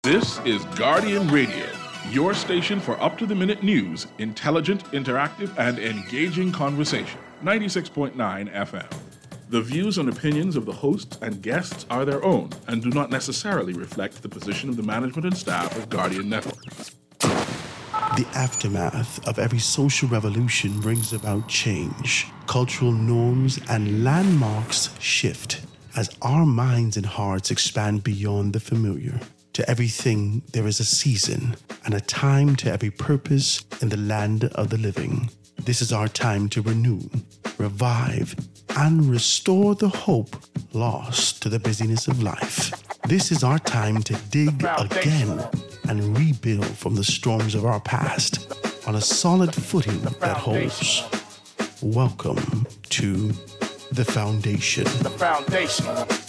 This is Guardian Radio, your station for up-to-the-minute news, intelligent, interactive, and engaging conversation. 96.9 FM. The views and opinions of the hosts and guests are their own and do not necessarily reflect the position of the management and staff of Guardian Network. The aftermath of every social revolution brings about change. Cultural norms and landmarks shift as our minds and hearts expand beyond the familiar. To everything, there is a season and a time to every purpose in the land of the living. This is our time to renew, revive, and restore the hope lost to the busyness of life. This is our time to dig again and rebuild from the storms of our past on a solid footing that holds. Welcome to The Foundation. The Foundation.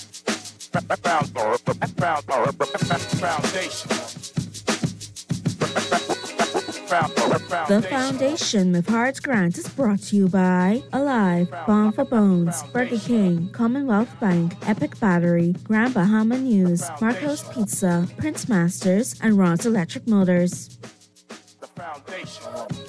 The Foundation with Hearts Grant is brought to you by Alive, Bomb for Bones, Burger King, Commonwealth Bank, Epic Battery, Grand Bahama News, Marco's Pizza, Prince Masters, and Ron's Electric Motors. The Foundation.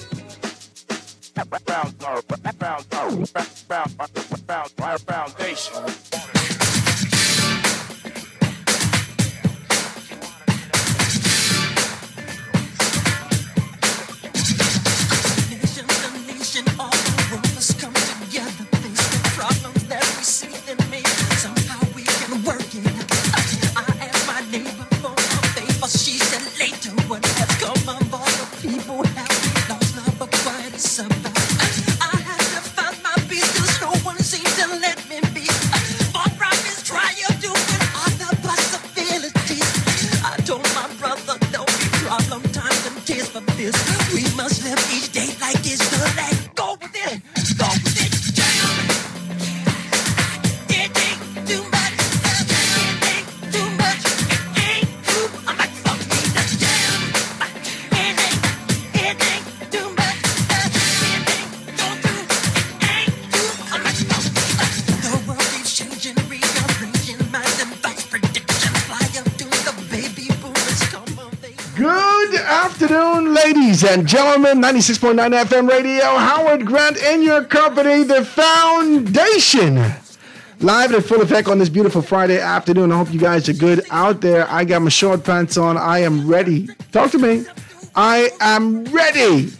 Ladies and gentlemen, 96.9 FM radio, Howard Grant in your company, The Foundation. Live in full effect on this beautiful Friday afternoon. I hope you guys are good out there. I got my short pants on. I am ready. Talk to me. I am ready.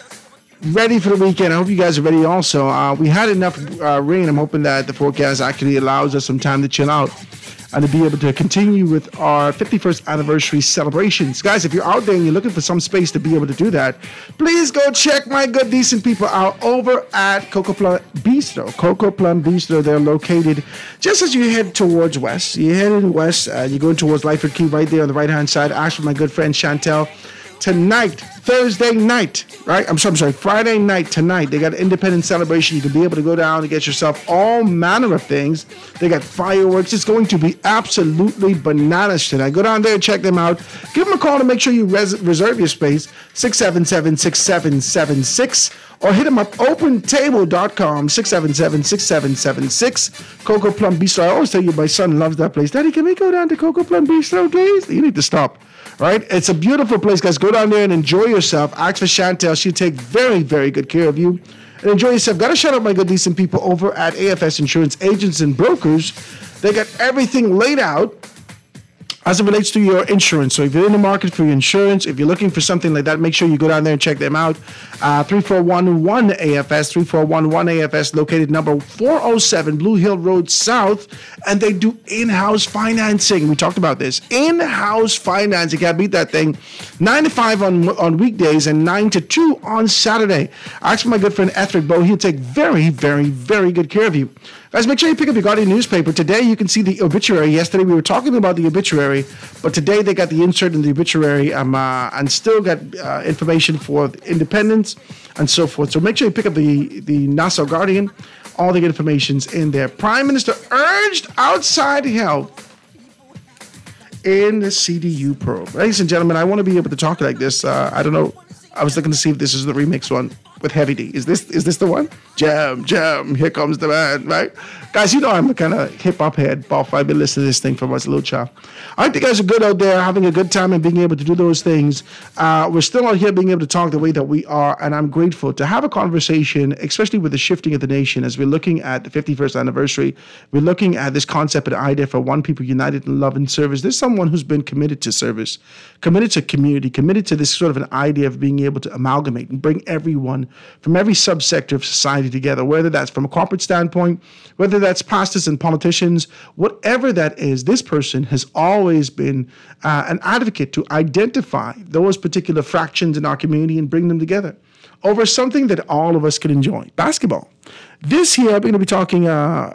Ready for the weekend. I hope you guys are ready also. We had enough rain. I'm hoping that the forecast actually allows us some time to chill out and to be able to continue with our 51st anniversary celebrations. Guys, if you're out there and you're looking for some space to be able to do that, please go check my good, decent people out over at Coco Plum Bistro. Coco Plum Bistro, they're located just as you head towards west. You're heading west, you're going towards Lyford Key right there on the right-hand side. Ask for my good friend Chantel. Tonight, Thursday night, right? I'm sorry, Friday night tonight. They got an independent celebration. You can be able to go down and get yourself all manner of things. They got fireworks. It's going to be absolutely bananas tonight. Go down there and check them out. Give them a call to make sure you reserve your space, 677-6776, or hit them up, opentable.com, 677-6776. Coco Plum Bistro. I always tell you, my son loves that place. Daddy, can we go down to Coco Plum Bistro, please? You need to stop. Right? It's a beautiful place, guys. Go down there and enjoy yourself. Ask for Chantel. She'll take very, very good care of you. And enjoy yourself. Got to shout out my good, decent people over at AFS Insurance Agents and Brokers. They got everything laid out as it relates to your insurance. So if you're in the market for your insurance, if you're looking for something like that, make sure you go down there and check them out. 3411-AFS, 3411-AFS, located number 407 Blue Hill Road South. And they do in-house financing. We talked about this. In-house financing. You can't beat that thing. 9 to 5 on weekdays and 9 to 2 on Saturday. Ask for my good friend Ethric Bowe. He'll take very, very, very good care of you. Guys, make sure you pick up your Guardian newspaper. Today, you can see the obituary. Yesterday, we were talking about the obituary, but today they got the insert in the obituary and still got information for independence and so forth. So make sure you pick up the Nassau Guardian. All the information's in there. Prime Minister urged outside help in the CDU probe. Ladies and gentlemen, I want to be able to talk like this. I don't know. I was looking to see if this is the remix one. with Heavy D. Is this the one? Jam, jam, here comes the man, right? Guys, you know I'm a kind of hip-hop head, buff. I've been listening to this thing from as a little child. I think you guys are good out there, having a good time and being able to do those things. We're still out here being able to talk the way that we are, and I'm grateful to have a conversation, especially with the shifting of the nation as we're looking at the 51st anniversary. We're looking at this concept and idea for one people united in love and service. There's someone who's been committed to service, committed to community, committed to this sort of an idea of being able to amalgamate and bring everyone from every subsector of society together, whether that's from a corporate standpoint, whether that's pastors and politicians, whatever that is. This person has always been an advocate to identify those particular fractions in our community and bring them together over something that all of us can enjoy, basketball. This year, we're going to be talking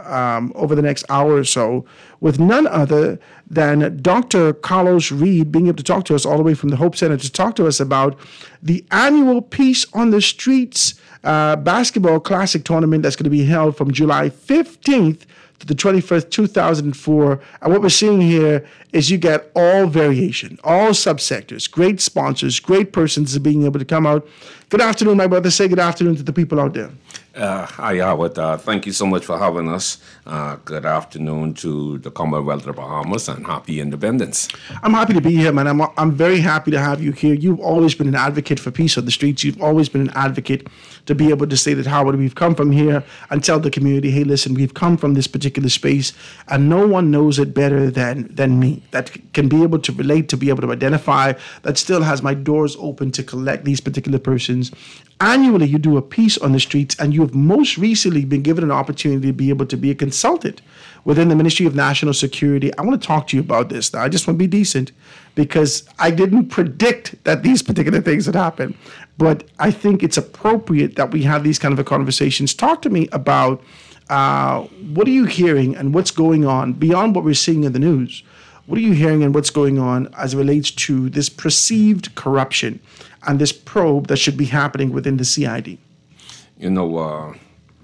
over the next hour or so with none other than Dr. Carlos Reed, being able to talk to us all the way from the Hope Center to talk to us about the annual Peace on the Streets basketball classic tournament that's going to be held from July 15th to the 21st, 2004. And what we're seeing here is you get all variation, all subsectors, great sponsors, great persons being able to come out. Good afternoon, my brother. Say good afternoon to the people out there. Hi, Howard. Thank you so much for having us. Good afternoon to the Commonwealth of the Bahamas and happy independence. I'm happy to be here, man. I'm very happy to have you here. You've always been an advocate for peace on the streets. You've always been an advocate to be able to say that, Howard, we've come from here and tell the community, hey, listen, we've come from this particular space and no one knows it better than me, that can be able to relate, to be able to identify, that still has my doors open to collect these particular persons. Annually, you do a piece on the streets, and you have most recently been given an opportunity to be able to be a consultant within the Ministry of National Security. I want to talk to you about this. Now, I just want to be decent because I didn't predict that these particular things would happen. But I think it's appropriate that we have these kind of conversations. Talk to me about what are you hearing and what's going on beyond what we're seeing in the news? What are you hearing and what's going on as it relates to this perceived corruption and this probe that should be happening within the CID? You know,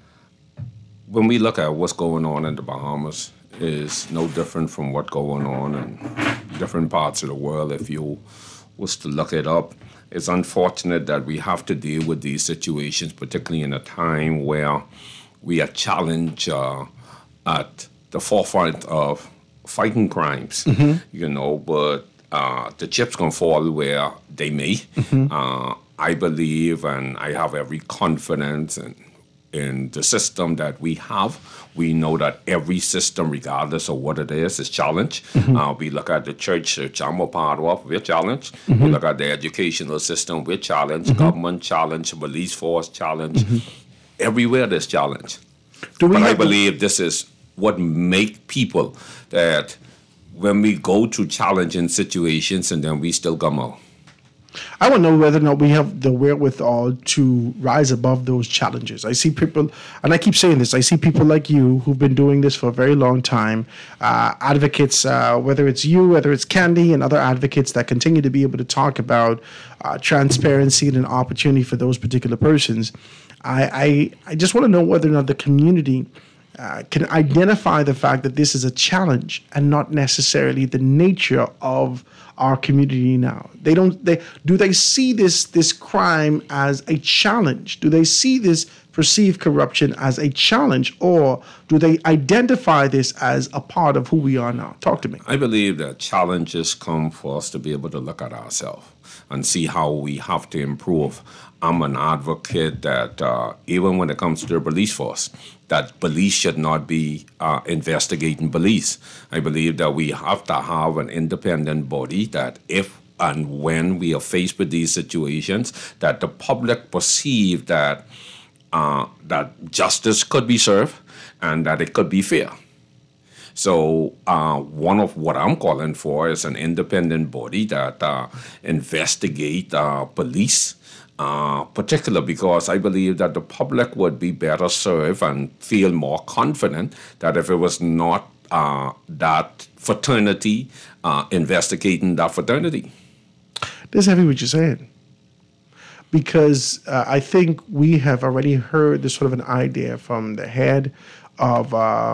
when we look at what's going on in the Bahamas, is no different from what's going on in different parts of the world. If you was to look it up, it's unfortunate that we have to deal with these situations, particularly in a time where we are challenged at the forefront of fighting crimes, you know, but the chips gonna fall where they may. I believe and I have every confidence in the system that we have. We know that every system, regardless of what it is challenged. We look at the church I'm a part of, we're challenged. We look at the educational system, we're challenged. Government challenged, police force challenged. Everywhere there's challenge. But I believe this is what make people that when we go through challenging situations and then we still come out. I want to know whether or not we have the wherewithal to rise above those challenges. I see people, and I keep saying this, I see people like you who've been doing this for a very long time, advocates, whether it's you, whether it's Candy and other advocates that continue to be able to talk about transparency and an opportunity for those particular persons. I just want to know whether or not the community can identify the fact that this is a challenge and not necessarily the nature of our community now. Do they see this crime as a challenge? Do they see this perceived corruption as a challenge, or do they identify this as a part of who we are now? Talk to me. I believe that challenges come for us to be able to look at ourselves and see how we have to improve. I'm an advocate that even when it comes to the police force, that police should not be investigating police. I believe that we have to have an independent body that if and when we are faced with these situations, that the public perceive that that justice could be served and that it could be fair. So one of what I'm calling for is an independent body that investigate police, particular because I believe that the public would be better served and feel more confident that if it was not that fraternity investigating that fraternity. This is heavy what you're saying. Because I think we have already heard this sort of an idea from the head of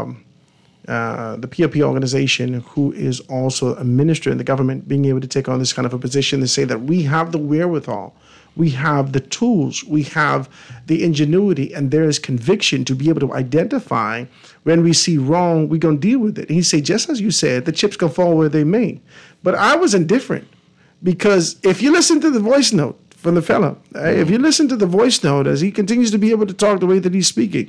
the POP organization, who is also a minister in the government, being able to take on this kind of a position and say that we have the wherewithal, we have the tools, we have the ingenuity, and there is conviction to be able to identify when we see wrong, we're going to deal with it. And he said, just as you said, the chips can fall where they may. But I was indifferent because if you listen to the voice note from the fellow, if you listen to the voice note as he continues to be able to talk the way that he's speaking,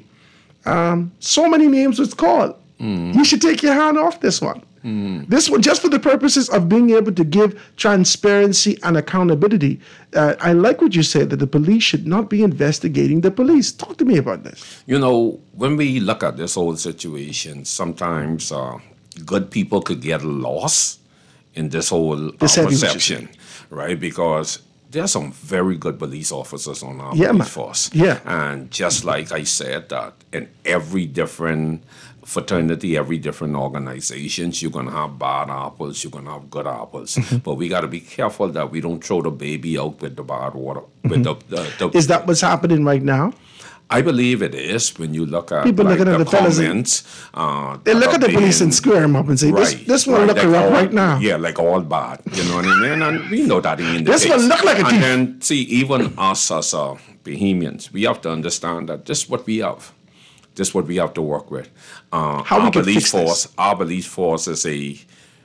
so many names was called. You should take your hand off this one. This one, just for the purposes of being able to give transparency and accountability. I like what you said, that the police should not be investigating the police. Talk to me about this. You know, when we look at this whole situation, sometimes good people could get lost in this whole perception, right? Because there are some very good police officers on our police force. Yeah. And just like I said, that in every different fraternity, every different organizations, you're going to have bad apples, you're going to have good apples. But we got to be careful that we don't throw the baby out with the bad water. With Is that what's happening right now? I believe it is. When you look at people looking at the comments, they look at the police and square them up and say, "This one look corrupt right now." Yeah, like all bad. You know what I mean? And we know that in the this one look like a thief. And then see, even us as Bahamians, we have to understand that this is what we have. This is what we have to work with. How we can fix this? Our police force is a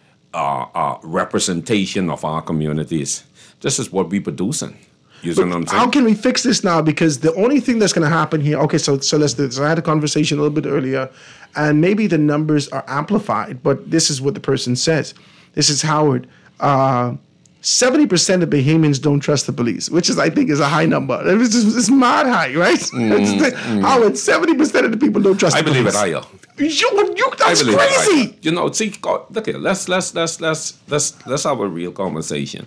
representation of our communities. This is what we're producing. You know what I'm saying? How can we fix this now? Because the only thing that's going to happen here, okay, so let's do this. I had a conversation a little bit earlier, and maybe the numbers are amplified, but this is what the person says. This is Howard. 70% of Bahamians don't trust the police, which is, I think, is a high number. It's mad high, right? Howard, 70% of the people don't trust the police. I believe it higher. That's crazy. You know, see, okay, let's have a real conversation.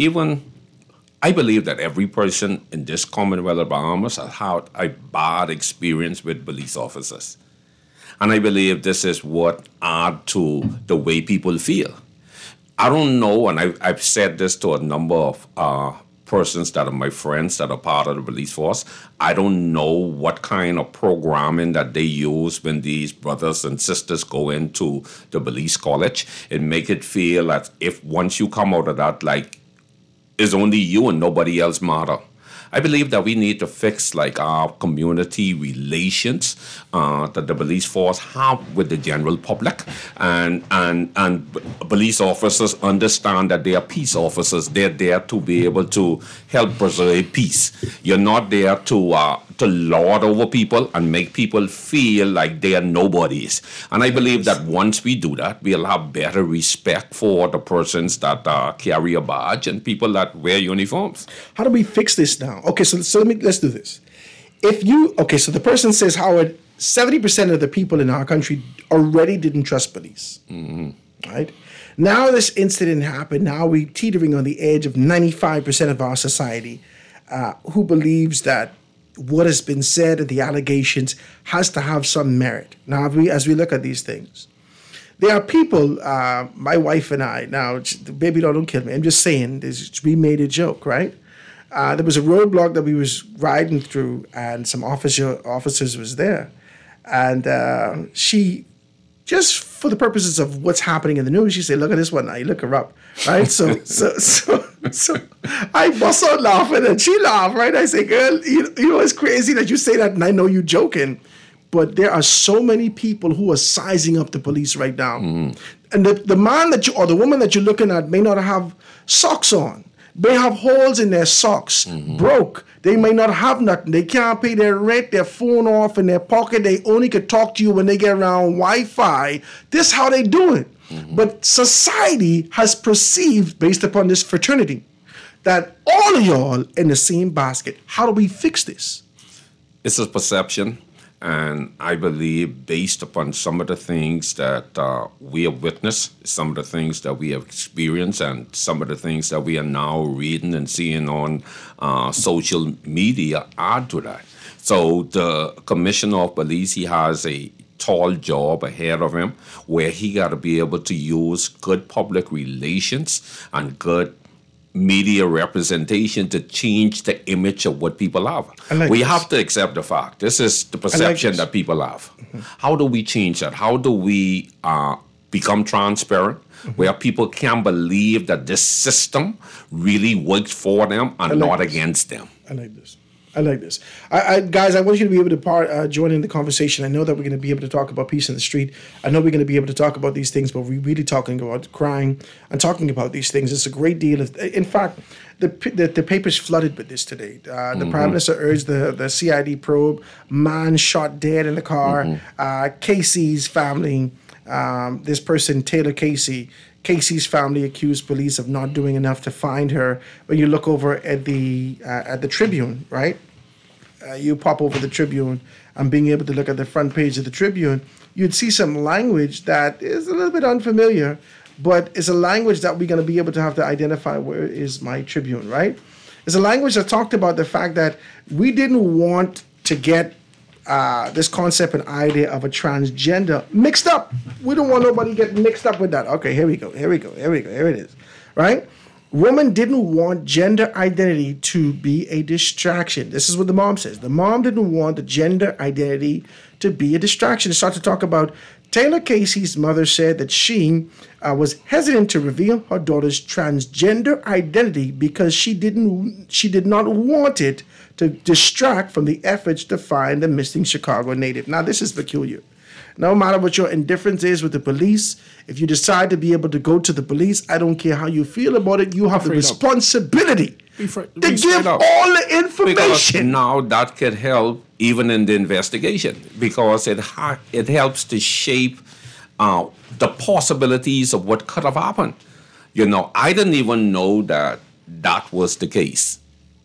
I believe that every person in this Commonwealth of Bahamas has had a bad experience with police officers. And I believe this is what adds to the way people feel. I don't know, and I've said this to a number of persons that are my friends that are part of the police force. I don't know what kind of programming that they use when these brothers and sisters go into the police college. It make it feel as if once you come out of that, like, it's only you and nobody else matter. I believe that we need to fix like our community relations that the police force have with the general public, and police officers understand that they are peace officers. They're there to be able to help preserve peace. You're not there to lord over people and make people feel like they are nobodies. And I believe that once we do that, we'll have better respect for the persons that carry a badge and people that wear uniforms. How do we fix this now? Okay, so let's do this. So the person says, Howard, 70% of the people in our country already didn't trust police. Right? Now this incident happened. Now we're teetering on the edge of 95% of our society who believes that what has been said and the allegations has to have some merit. Now, as we look at these things, there are people, my wife and I, now, baby, don't kill me. I'm just saying, we made a joke, right? There was a roadblock that we was riding through, and some officers was there. And she, just for the purposes of what's happening in the news, she said, "Look at this one now, you look her up," right? So I bust out laughing, and she laughed, right? I say, "Girl, you know, it's crazy that you say that, and I know you're joking, but there are so many people who are sizing up the police right now. And the man that or the woman that you're looking at may not have socks on. They have holes in their socks, broke. They may not have nothing. They can't pay their rent, their phone off in their pocket. They only could talk to you when they get around Wi-Fi. This is how they do it. But society has perceived, based upon this fraternity, that all of y'all in the same basket. How do we fix this? It's a perception. And I believe, based upon some of the things that we have witnessed, some of the things that we have experienced, and some of the things that we are now reading and seeing on social media, add to that. So the commissioner of police, he has a tall job ahead of him where he got to be able to use good public relations and good media representation to change the image of what people have. We have to accept the fact. This is the perception that people have. How do we change that? How do we become transparent, where people can believe that this system really works for them and not against them. I like this. Guys, I want you to be able to join in the conversation. I know that we're going to be able to talk about peace in the street. I know we're going to be able to talk about these things, but we're really talking about crime and talking about these things. It's a great deal of, in fact, the papers flooded with this today. The Prime Minister urged the CID probe, man shot dead in the car, Casey's family, this person, Taylor Casey's family accused police of not doing enough to find her. When you look over at the Tribune, right? You pop over the Tribune and being able to look at the front page of the Tribune, you'd see some language that is a little bit unfamiliar, but it's a language that we're going to be able to have to identify where is my Tribune, right? It's a language that talked about the fact that we didn't want to get this concept and idea of a transgender mixed up. We don't want nobody getting mixed up with that. Okay, here we go. Here it is, right? Woman didn't want gender identity to be a distraction. This is what the mom says. The mom didn't want the gender identity to be a distraction. They start to talk about Taylor Casey's mother said that she was hesitant to reveal her daughter's transgender identity because she did not want it to distract from the efforts to find the missing Chicago native. Now, this is peculiar. No matter what your indifference is with the police, if you decide to be able to go to the police, I don't care how you feel about it, you have the responsibility to give all the information. Because now that could help even in the investigation, because it helps to shape the possibilities of what could have happened. You know, I didn't even know that was the case.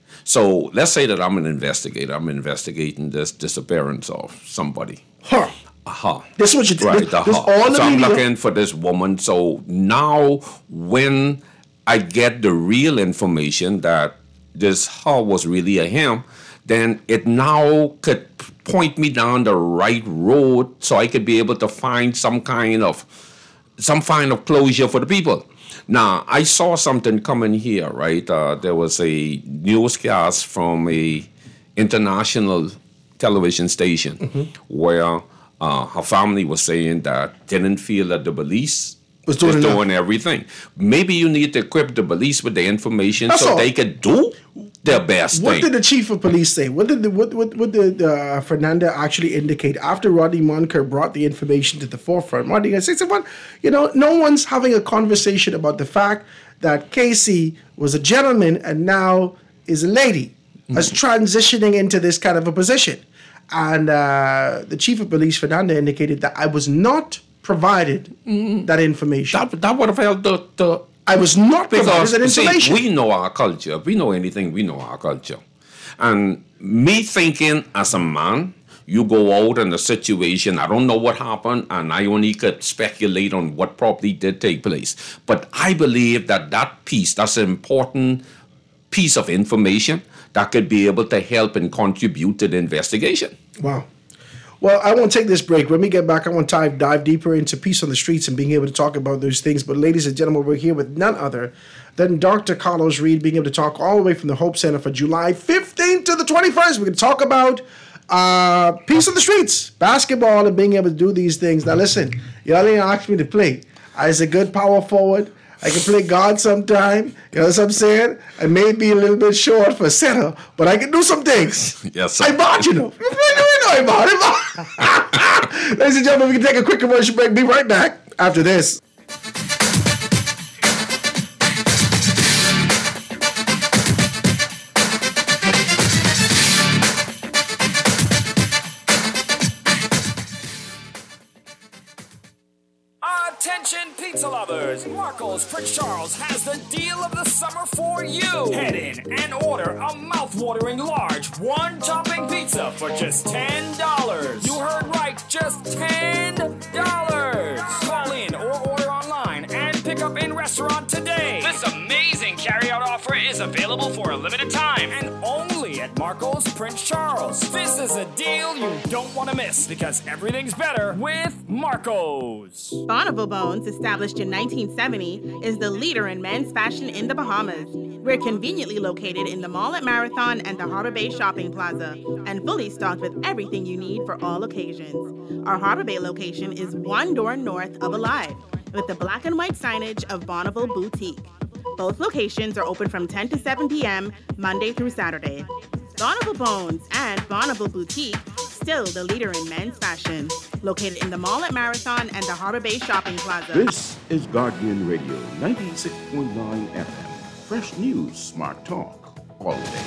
So let's say that I'm an investigator. I'm investigating this disappearance of somebody. This is what you do. Right, so I'm looking for this woman. So now when I get the real information that this her was really a him, then it now could point me down the right road so I could be able to find some kind of closure for the people. Now, I saw something coming here, right? There was a newscast from a international television station where her family was saying that they didn't feel that the police was doing everything. Maybe you need to equip the police with the information so they could do their best thing. What did the chief of police say? What did Fernanda actually indicate after Rodney Monker brought the information to the forefront? Rodney said, well, no one's having a conversation about the fact that Casey was a gentleman and now is a lady, is transitioning into this kind of a position. And the chief of police, Fernanda, indicated that I was not provided that information. That would have helped I was not provided that information. See, we know our culture. We know anything, we know our culture. And me thinking as a man, you go out in a situation, I don't know what happened, and I only could speculate on what probably did take place. But I believe that piece, that's an important piece of information that could be able to help and contribute to the investigation. Wow. Well, I won't take this break. When we get back, I want to dive deeper into peace on the streets and being able to talk about those things. But ladies and gentlemen, we're here with none other than Dr. Carlos Reed, being able to talk all the way from the Hope Center for July 15th to the 21st. We're going to talk about peace on the streets, basketball, and being able to do these things. Now, listen, y'all ain't asked me to play. I was a good power forward. I can play guard sometime. You know what I'm saying? I may be a little bit short for center, but I can do some things. Yes, sir. I bought, you know. I bought. Ladies and gentlemen, we can take a quick commercial break. Be right back after this. Attention pizza lovers! Marco's Prince Charles has the deal of the summer for you. Head in and order a mouth-watering large one-topping pizza for just $10. You heard right, just $10. Call in or order online and pick up in restaurant today. This amazing carry-out offer is available for a limited time and only at Marco's Prince Charles. This is a deal you don't want to miss because everything's better with Marco's. Bonneville Bones, established in 1970, is the leader in men's fashion in the Bahamas. We're conveniently located in the mall at Marathon and the Harbor Bay Shopping Plaza, and fully stocked with everything you need for all occasions. Our Harbor Bay location is one door north of Alive. with the black and white signage of Bonneville Boutique. Both locations are open from 10 to 7 p.m. Monday through Saturday. Bonneville Bones and Bonneville Boutique, still the leader in men's fashion. Located in the mall at Marathon and the Harbor Bay Shopping Plaza. This is Guardian Radio, 96.9 FM. Fresh news, smart talk, all day.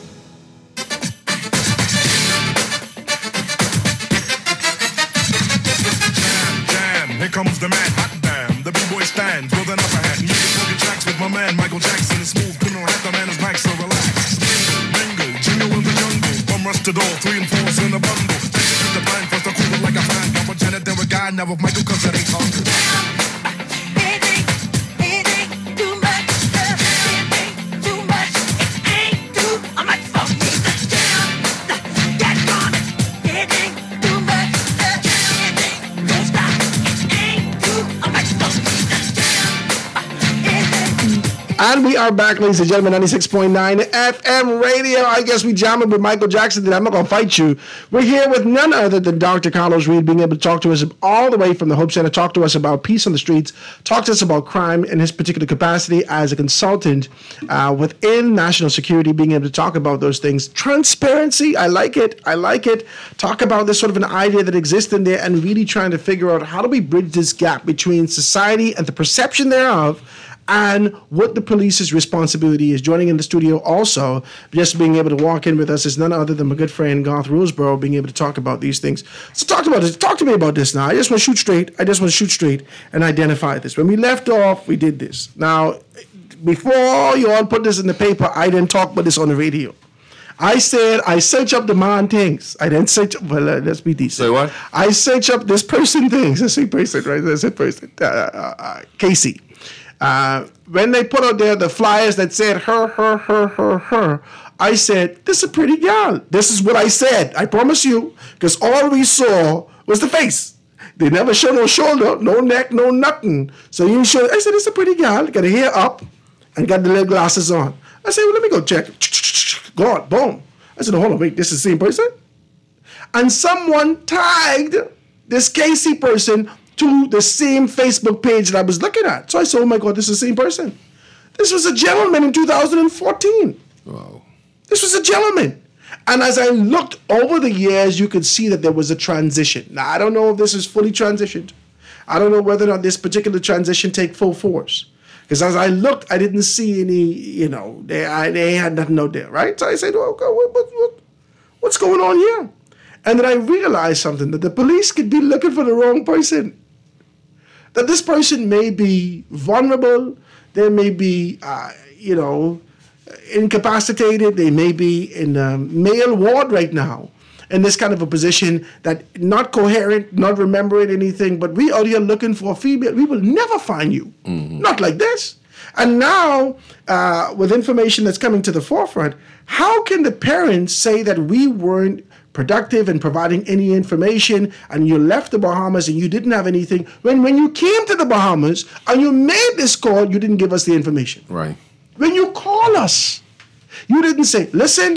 Jam, here comes the man, hot damn. The B-boy stands with an upper hand. Music smoking tracks with my man, Michael Jackson. Smooth criminal hat, the man is back, so relax. Mingle, jingle in the jungle. Bum rush to door, 3 and 4's in a bundle. Keep the plan, first I cool it like a fan. I'm a Janet, then a guy, now with Michael, cause it ain't hungry. And we are back, ladies and gentlemen, 96.9 FM radio. I guess we jamming with Michael Jackson today. I'm not going to fight you. We're here with none other than Dr. Carlos Reed, being able to talk to us all the way from the Hope Center, talk to us about peace on the streets, talk to us about crime in his particular capacity as a consultant within national security, being able to talk about those things. Transparency, I like it. I like it. Talk about this sort of an idea that exists in there and really trying to figure out how do we bridge this gap between society and the perception thereof and what the police's responsibility is. Joining in the studio also, just being able to walk in with us, is none other than my good friend Garth Roseborough, being able to talk about these things. So talk to me about this now. I just want to shoot straight and identify this. When we left off, we did this. Now, before you all put this in the paper, I didn't talk about this on the radio. I said I search up the man things. I didn't search. Well, let's be decent. Say what? I search up this person things. I say person, right? I said person. Casey. When they put out there the flyers that said her, I said, this is a pretty girl. This is what I said. I promise you, because all we saw was the face. They never showed no shoulder, no neck, no nothing. So you show. I said, this is a pretty girl. Got her hair up and got the little glasses on. I said, well, let me go check. God, boom. I said, hold on, wait, this is the same person? And someone tagged this Casey person to the same Facebook page that I was looking at. So I said, oh my God, this is the same person. This was a gentleman in 2014. Wow. This was a gentleman. And as I looked over the years, you could see that there was a transition. Now, I don't know if this is fully transitioned. I don't know whether or not this particular transition take full force. Because as I looked, I didn't see any, they had nothing out there, right? So I said, well, what's going on here? And then I realized something, that the police could be looking for the wrong person. That this person may be vulnerable, they may be, incapacitated, they may be in a male ward right now, in this kind of a position that not coherent, not remembering anything, but we out here looking for a female. We will never find you. Mm-hmm. Not like this. And now, with information that's coming to the forefront, how can the parents say that we weren't productive in providing any information and you left the Bahamas and you didn't have anything, when you came to the Bahamas and you made this call, you didn't give us the information? Right. When you call us, you didn't say, listen,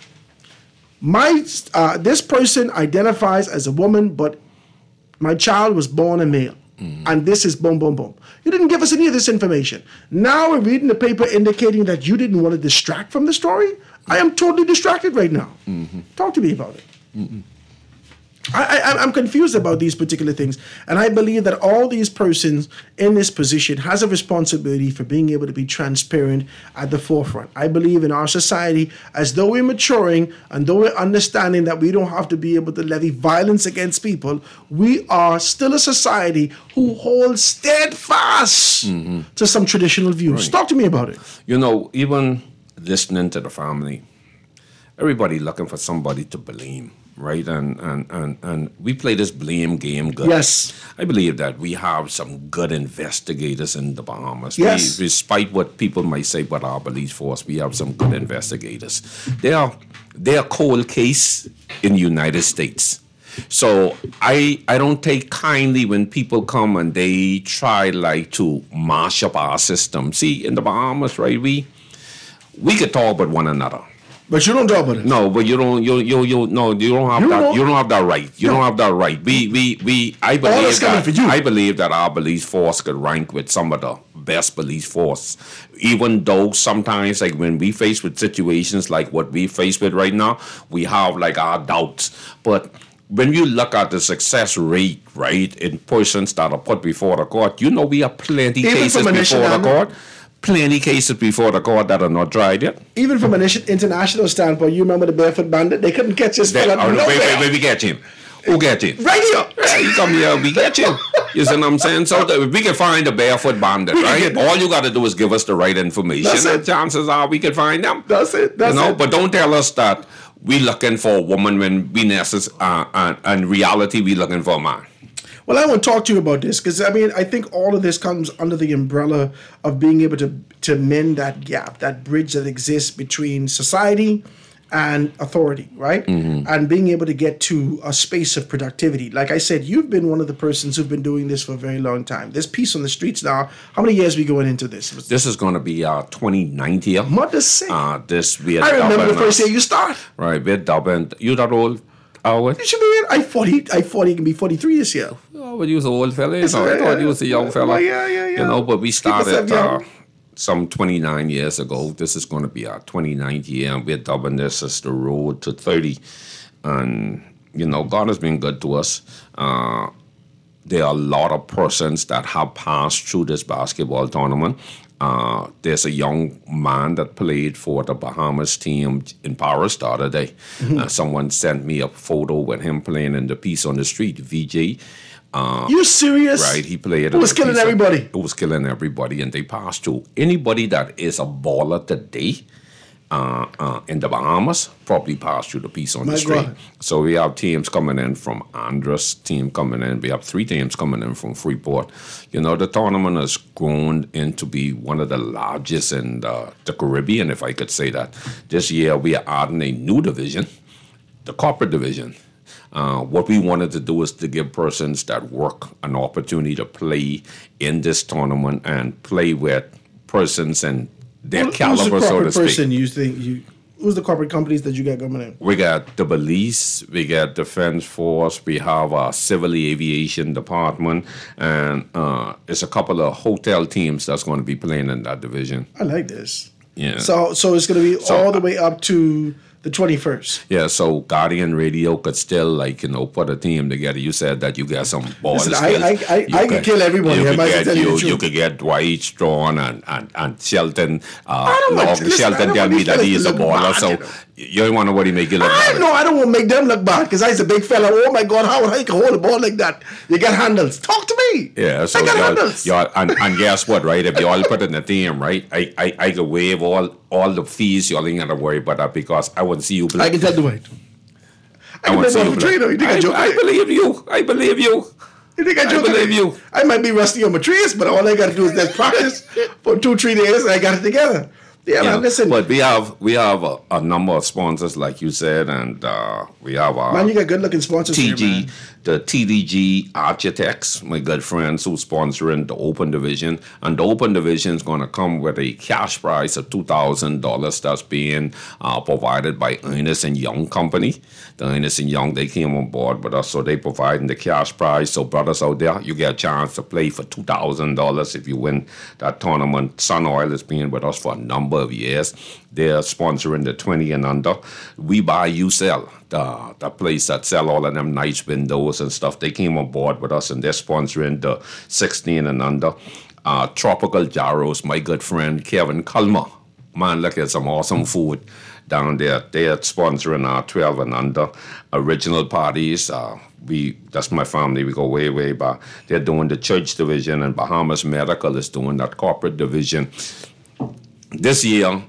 this person identifies as a woman, but my child was born a male. Mm-hmm. And this is boom, boom, boom. You didn't give us any of this information. Now we're reading the paper indicating that you didn't want to distract from the story. I am totally distracted right now. Mm-hmm. Talk to me about it. Mm-hmm. I'm confused about these particular things. And I believe that all these persons in this position has a responsibility for being able to be transparent at the forefront. I believe in our society, as though we're maturing and though we're understanding that we don't have to be able to levy violence against people, we are still a society who holds steadfast to some traditional views. Right. Talk to me about it. Even listening to the family, everybody looking for somebody to blame. Right, and we play this blame game good. Yes. I believe that we have some good investigators in the Bahamas. Yes. Despite what people might say about our police force, we have some good investigators. They are cold case in the United States. So I don't take kindly when people come and they try to mash up our system. See, in the Bahamas, right, we could talk about one another. But you don't double it. No, but you don't. You don't have that. You don't have that right. You don't have that right. I believe that. I believe that our police force could rank with some of the best police force. Even though sometimes, like when we face with situations like what we face with right now, we have like our doubts. But when you look at the success rate, right, in persons that are put before the court, you know we have plenty cases before the court. Plenty cases before the court that are not tried yet. Even from an international standpoint, you remember the Barefoot Bandit? They couldn't catch this fella. Wait, we get him. Who get him? Right here. You come here, we get you. You see what I'm saying? So if we can find the Barefoot Bandit, right? All you got to do is give us the right information, and chances are we can find them. That's it. But don't tell us that we looking for a woman when we in reality we looking for a man. Well, I want to talk to you about this because, I think all of this comes under the umbrella of being able to mend that gap, that bridge that exists between society and authority, right? Mm-hmm. And being able to get to a space of productivity. Like I said, you've been one of the persons who've been doing this for a very long time. There's peace on the streets now. How many years are we going into this? This is going to be our 29th year. Mother say. I remember the first year you start. Right, we're dubbing. You that old? You should be in. I'm 40, can be 43 this year. Oh, but you was an old fella. I thought you was a young fella. Yeah. But we started some 29 years ago. This is going to be our 29th year, and we're dubbing this as the road to 30. And, God has been good to us. There are a lot of persons that have passed through this basketball tournament. There's a young man that played for the Bahamas team in Paris the other day. Mm-hmm. Someone sent me a photo with him playing in the Peace on the Street, VJ. You serious? Right, he played. It was killing everybody. It was killing everybody, and they passed through. Anybody that is a baller today in the Bahamas probably passed through the Peace on the Street. God. So we have teams coming in from Andros, team coming in. We have 3 teams coming in from Freeport. The tournament has grown into be one of the largest in the Caribbean, if I could say that. This year we are adding a new division, the corporate division. What we wanted to do is to give persons that work an opportunity to play in this tournament and play with persons and their caliber, so to speak. Who's the corporate companies that you got coming in? We got the police, we got Defense Force, we have our Civil Aviation Department, and it's a couple of hotel teams that's going to be playing in that division. I like this. Yeah. So it's going to be all the way up to the 21st. Yeah, so Guardian Radio could still, put a team together. You said that you got some ball skills. I could kill everybody. You could get Dwight Strawn and Shelton. Shelton tell me that he's a baller, so you don't want nobody make you look bad. No, I don't want to make them look bad because I'm a big fella. Oh my God, how I can hold a ball like that? You got handles. Talk to me. Yeah, so I got handles. And guess what, right? If you all put in the team, right, I could waive all the fees. You all ain't got to worry about that because I wouldn't see you play. I can tell Dwight. I can play for trainer. You think I joke? I believe you. You think I believe you? I might be rusty on my trees, but all I got to do is just practice for 2-3 days, and I got it together. Yeah, man, listen. But we have a number of sponsors, like you said, and we have man, you got good looking sponsors. TG, here, man. The TDG Architects, my good friends who sponsoring the Open Division, and the Open Division is going to come with a cash prize of $2,000 that's being provided by Ernest and Young Company. The Ernest and Young, they came on board with us, so they providing the cash prize. So brothers out there, you get a chance to play for $2,000 if you win that tournament. Sun Oil has been with us for a number of years. They're sponsoring the 20 and under. We Buy, You Sell, the place that sell all of them nice windows and stuff. They came on board with us, and they're sponsoring the 16 and under. Tropical Gyros, my good friend Kevin Culmer. Man, look at some awesome food down there. They're sponsoring our 12 and under. Original Parties, that's my family. We go way, way back. They're doing the church division, and Bahamas Medical is doing that corporate division. This year,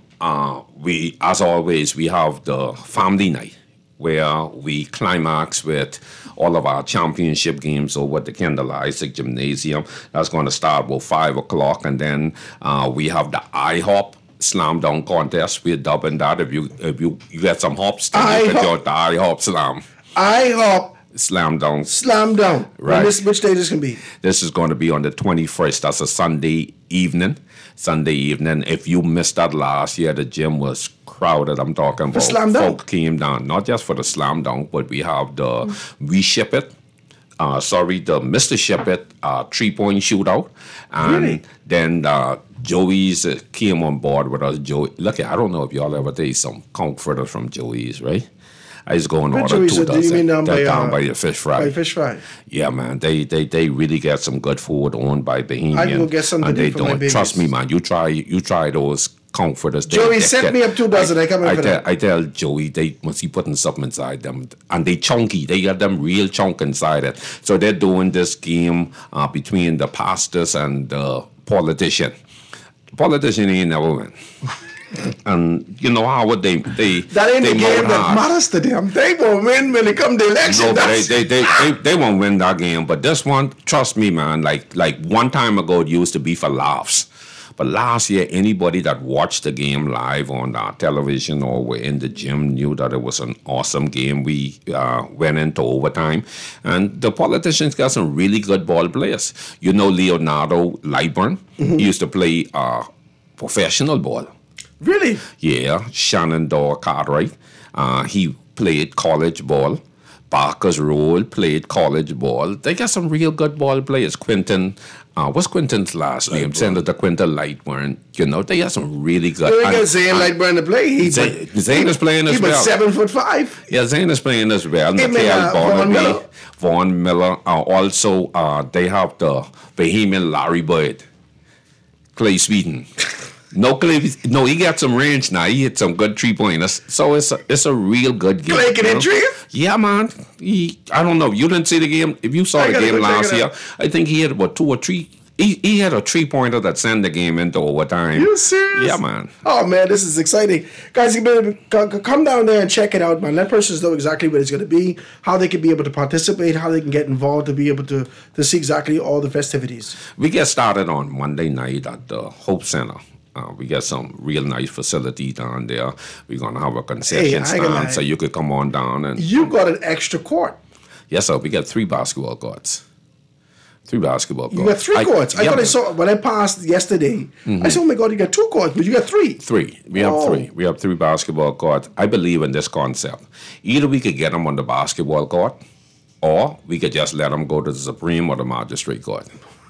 as always, we have the family night where we climax with all of our championship games over at the Kendall Isaac Gymnasium. That's going to start about 5 o'clock, and then we have the IHOP Slam Dunk Contest. We're dubbing that. If you get some hops, then you can do the IHOP Slam. IHOP Slam Dunk. Slam Dunk. Right. Which day this can be? This is going to be on the 21st. That's a Sunday evening. If you missed that last year, the gym was crowd that I'm talking about. slam dunk? Folk came down, not just for the slam dunk, but we have the We Ship It. The Mr. Ship It 3-point shootout. And Really? then Joey's came on board with us. Joey, look, I don't know if y'all ever taste some conch fritters from Joey's, right? I just go and Where order Joey's? 2 Do you dozen. mean down They're by, down by the fish fry. By Fish Fry. Yeah, man, they really get some good food owned by Bahamian. I can go get some and today they for my don't. babies. Trust me, man. You try those conch fritters. Joey, set me up 2 dozen. I come in for that. I tell Joey, they must be putting something inside them, and they chunky. They got them real chunk inside it. So they're doing this game between the pastors and the politician. The politician ain't never win. And you know how would they That ain't they the game mouth that hard. matters to them. They will win when it come to election. No, but That's- they won't win that game. But this one, trust me, man. Like one time ago, it used to be for laughs. But last year, anybody that watched the game live on television or were in the gym knew that it was an awesome game. We went into overtime, and the politicians got some really good ball players. You know, Leonardo Lightburn, he used to play professional ball. Really? Yeah, Shenandoah Cartwright. He played college ball. Barker's Roll played college ball. They got some real good ball players. Quentin, what's Quentin's last name? Senator Quentin Lightburn. You know, they got some really good. You ain't got Zane Lightburn to play. Zane is playing as well. He was 7'5". Yeah, Zane is playing as well. Him and, Mikhail Vaughn Miller. Barnaby, Vaughn Miller. Also, they have the Bahamian Larry Bird, Clay Sweden. No, he got some range now. He hit some good 3-pointers. So it's a real good game. Clay can hit threes? Yeah, man. I don't know. You didn't see the game. If you saw the gotta game go check last it year, out. I think he had about 2 or 3. He had a 3-pointer that sent the game into overtime. You serious? Yeah, man. Oh man, this is exciting, guys. You better come down there and check it out, man. Let persons know exactly what it's going to be, how they can be able to participate, how they can get involved to be able to see exactly all the festivities. We get started on Monday night at the Hope Center. We got some real nice facility down there. We're going to have a concession I ain't gonna lie. stand, so you could come on down. And You got an extra court. yes, sir. We got 3 basketball courts. 3 basketball courts. You got 3 courts. I yeah, thought I man. saw when I passed yesterday. I said, "Oh my God, you got 2 courts, but you got 3." 3. We have Oh. 3. We have 3 basketball courts. I believe in this concept. Either we could get them on the basketball court, or we could just let them go to the Supreme or the Magistrate Court.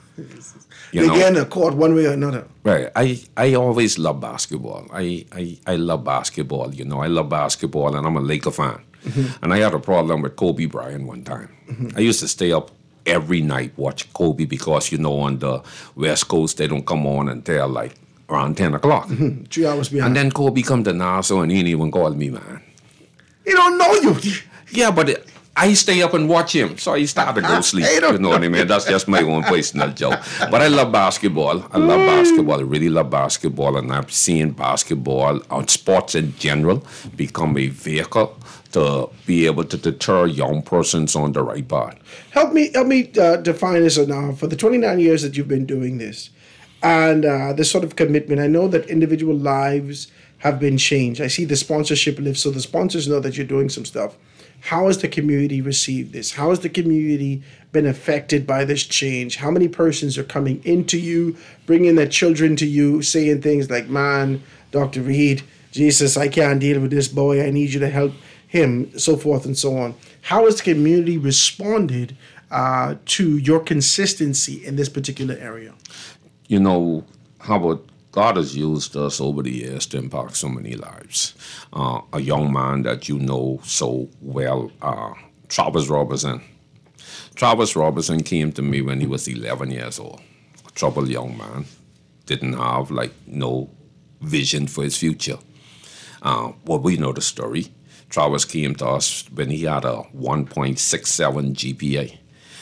You They know? get in a court one way or another. Right. I always love basketball. I love basketball. You know, I love basketball, and I'm a Laker fan. And I had a problem with Kobe Bryant one time. I used to stay up every night watch Kobe because, you know, on the West Coast, they don't come on until like around 10 o'clock. 3 hours behind. And then Kobe come to Nassau and he didn't even call me, man. He don't know you. Yeah, but I stay up and watch him, so I start to go sleep. You know what I mean? That's just my own personal joke. But I love basketball. I love basketball. I really love basketball, and I've seen basketball on sports in general become a vehicle to be able to deter young persons on the right path. Help me define this now. For the 29 years that you've been doing this, and this sort of commitment, I know that individual lives have been changed. I see the sponsorship lift, so the sponsors know that you're doing some stuff. How has the community received this? How has the community been affected by this change? How many persons are coming into you, bringing their children to you, saying things like, "Man, Dr. Reed, Jesus, I can't deal with this boy. I need you to help him," so forth and so on. How has the community responded to your consistency in this particular area? You know, Howard, God has used us over the years to impact so many lives. A young man that you know so well, Travis Robertson. Travis Robertson came to me when he was 11 years old. A troubled young man. Didn't have, no vision for his future. Well, we know the story. Travis came to us when he had a 1.67 GPA.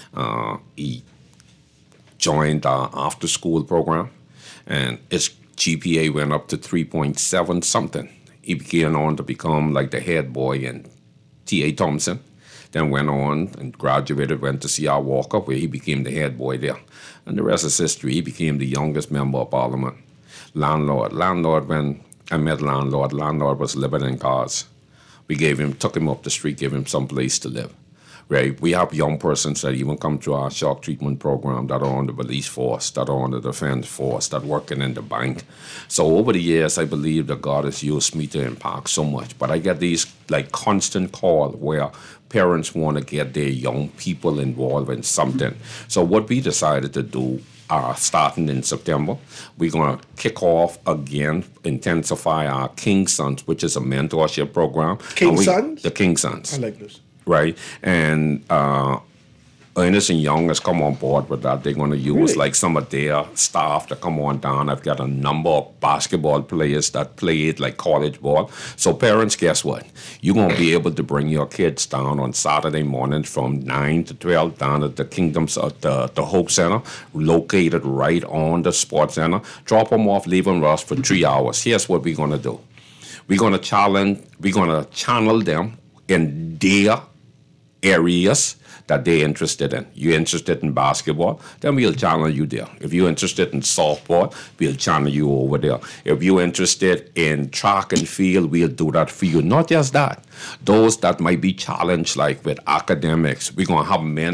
He joined our after-school program, and his GPA went up to 3.7 something. He began on to become like the head boy in T.A. Thompson, then went on and graduated, went to C.R. Walker, where he became the head boy there. And the rest is history. He became the youngest member of parliament. Landlord, when I met landlord was living in cars. We took him up the street, gave him some place to live. right? We have young persons that even come through our shock treatment program that are on the police force, that are on the defense force, that working in the bank. So over the years, I believe that God has used me to impact so much. But I get these like constant call where parents want to get their young people involved in something. So what we decided to do, starting in September, we're going to kick off again, intensify our King Sons, which is a mentorship program. King Sons? The King Sons. I like this. Right. And Ernest and Young has come on board with that. They're going to use like some of their staff to come on down. I've got a number of basketball players that played like college ball. So parents, guess what? You're going to be able to bring your kids down on Saturday morning from 9 to 12 down at the Kingdoms of the Hope Center, located right on the Sports Center. Drop them off, leave them rest for 3 hours. Here's what we're going to do. We're going to channel them in their areas that they're interested in. You're interested in basketball, then we'll channel you there. If you're interested in softball, we'll channel you over there. If you're interested in track and field, we'll do that for you. Not just that. Those that might be challenged, like with academics, we're going to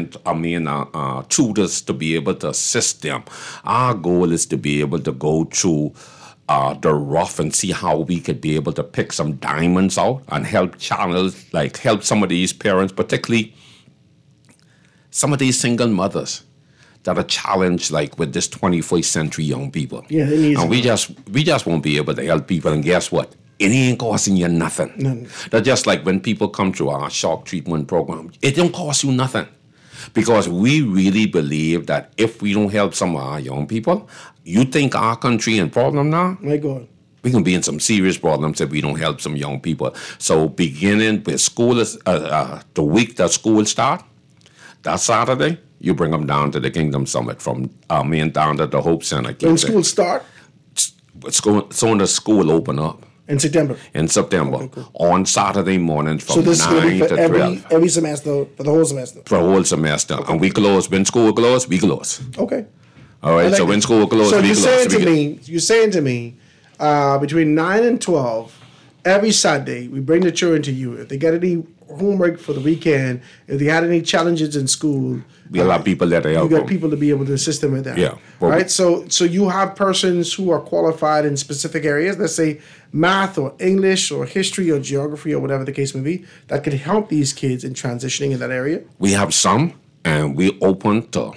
have tutors to be able to assist them. Our goal is to be able to go through the rough and see how we could be able to pick some diamonds out and help help some of these parents, particularly some of these single mothers that are challenged like with this 21st century young people. Yeah, they need and we just won't be able to help people. And guess what? It ain't costing you nothing. No. That's just like when people come to our shock treatment program, it don't cost you nothing. Because we really believe that if we don't help some of our young people, you think our country in problem now? My God. We can be in some serious problems if we don't help some young people. So beginning with school, the week that school start, that Saturday, you bring them down to the Kingdom Summit from down to the Hope Center. When school start? So the school open up. In September? In September. Okay, cool. On Saturday morning from 9 to 12. Every semester, for the whole semester? For the whole semester. Okay. And we close. When school close, we close. Okay. All right, so when school close, we close. So you're saying to me, between 9 and 12, every Sunday, we bring the children to you. If they get any homework for the weekend, if they had any challenges in school, we allow people that help. You got people to be able to assist them with that. Yeah. Right? So you have persons who are qualified in specific areas, let's say math or English or history or geography or whatever the case may be, that could help these kids in transitioning in that area? We have some, and we open to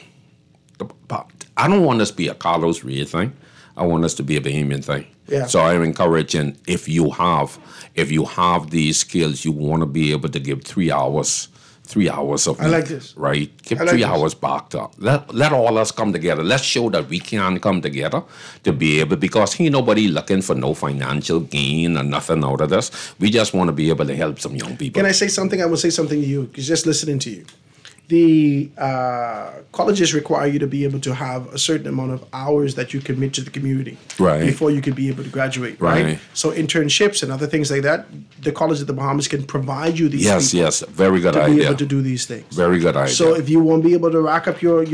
I don't want us to be a Carlos Reed thing. I want us to be a Bahamian thing. Yeah. So I'm encouraging if you have these skills, you want to be able to give 3 hours. 3 hours of I like this. Right? Give 3 hours back to let all us come together. Let's show that we can come together to be able, because ain't nobody looking for no financial gain or nothing out of this. We just want to be able to help some young people. Can I say something? I will say something to you, because just listening to you. The colleges require you to be able to have a certain amount of hours that you commit to the community before you can be able to graduate, right? So internships and other things like that, the College of the Bahamas can provide you these Yes, very good idea. To be able to do these things. Very good idea. So if you want to be able to rack up your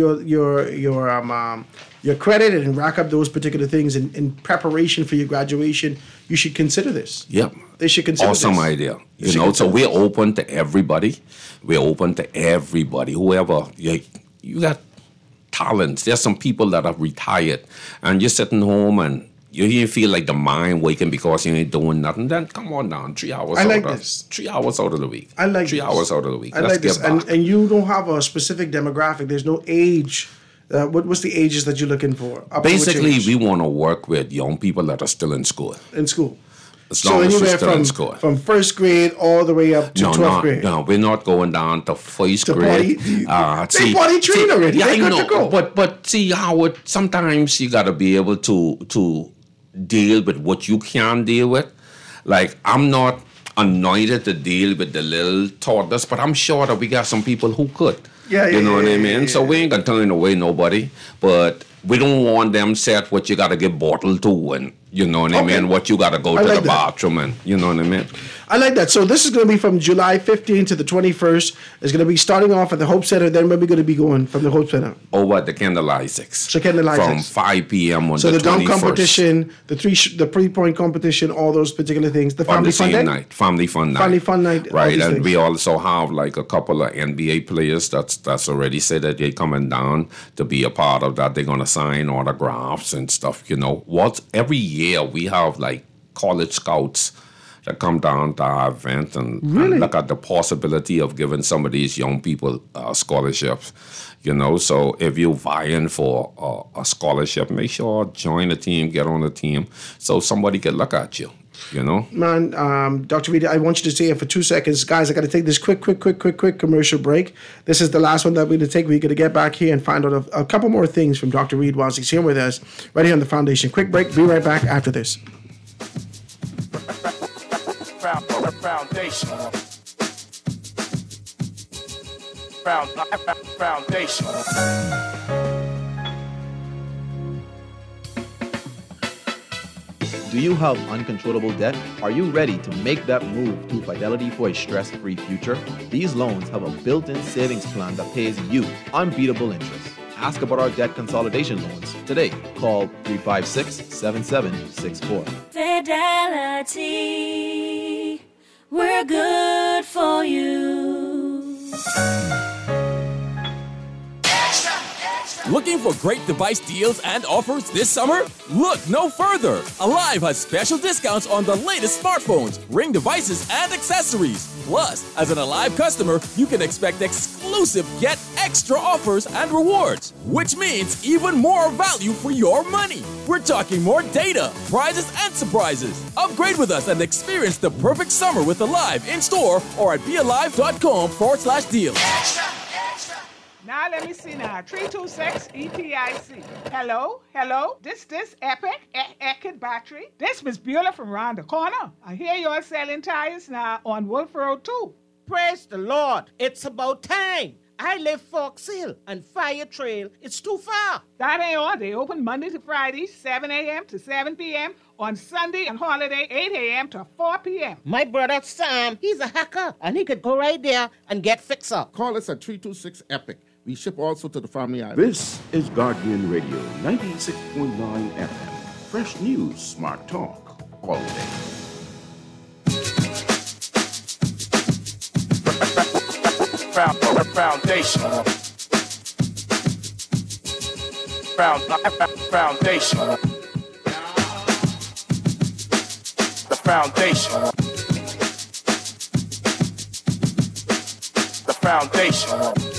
credit and rack up those particular things in preparation for your graduation, you should consider this. Yep. They should consider this. Awesome idea. So we're open to everybody. We're open to everybody. Whoever, you got talents. There's some people that are retired and you're sitting home and you feel like the mind waking because you ain't doing nothing. Then come on down. 3 hours. I like this. 3 hours out of the week. I like 3 hours out of the week. I like this. And you don't have a specific demographic. There's no age. What's the ages that you're looking for? Basically, we want to work with young people that are still in school. So anywhere from first grade all the way up to 12th grade? No, we're not going down to first grade. They potty train already. Yeah, They're good to go. But see, Howard, sometimes you got to be able to deal with what you can deal with. Like, I'm not anointed to deal with the little toddlers, but I'm sure that we got some people who could. You know what I mean? So we ain't going to turn away nobody, but we don't want them set what you got to get bottled to and You know what I mean? What you got to go to the bathroom and, you know what I mean? I like that. So this is going to be from July 15th to the 21st. It's going to be starting off at the Hope Center. Then where are we going to be going from the Hope Center? Over at the Candle Isaacs. So Candle Isaacs. From 5 p.m. on so the 21st. So the dunk competition, the three-point competition, all those particular things. The family fun night? Family fun night. Family fun night. Right, and things. We also have like a couple of NBA players that's already said that they're coming down to be a part of that. They're going to sign autographs and stuff, you know. Every year we have like college scouts that come down to our event and look at the possibility of giving some of these young people scholarships, you know. So if you're vying for a scholarship, make sure join the team, get on the team, so somebody can look at you, you know. Man, Dr. Reed, I want you to stay here for 2 seconds. Guys, I got to take this quick commercial break. This is the last one that we're going to take. We're going to get back here and find out a couple more things from Dr. Reed whilst he's here with us, right here on the Foundation. Quick break. Be right back after this. Foundation. Foundation. Do you have uncontrollable debt? Are you ready to make that move to Fidelity for a stress-free future? These loans have a built-in savings plan that pays you unbeatable interest. Ask about our debt consolidation loans today. Call 356-7764. Fidelity, we're good for you. Looking for great device deals and offers this summer? Look no further. Alive has special discounts on the latest smartphones, Ring devices, and accessories. Plus, as an Alive customer, you can expect exclusive Get Extra offers and rewards, which means even more value for your money. We're talking more data, prizes, and surprises. Upgrade with us and experience the perfect summer with Alive in store or at bealive.com/deal. Now let me see now. 326 EPIC. Hello? This Epic battery. This Miss Beulah from around the corner. I hear you're selling tires now on Wolf Road too. Praise the Lord. It's about time. I live Fox Hill and Fire Trail. It's too far. That ain't all. They open Monday to Friday, 7 a.m. to 7 p.m. On Sunday and holiday, 8 a.m. to 4 p.m. My brother Sam, he's a hacker, and he could go right there and get fixed up. Call us at 326 EPIC. We ship also to the Family Island. This is Guardian Radio, 96.9 FM. Fresh news, smart talk, all day. Foundation. Foundation. The foundation. The foundation.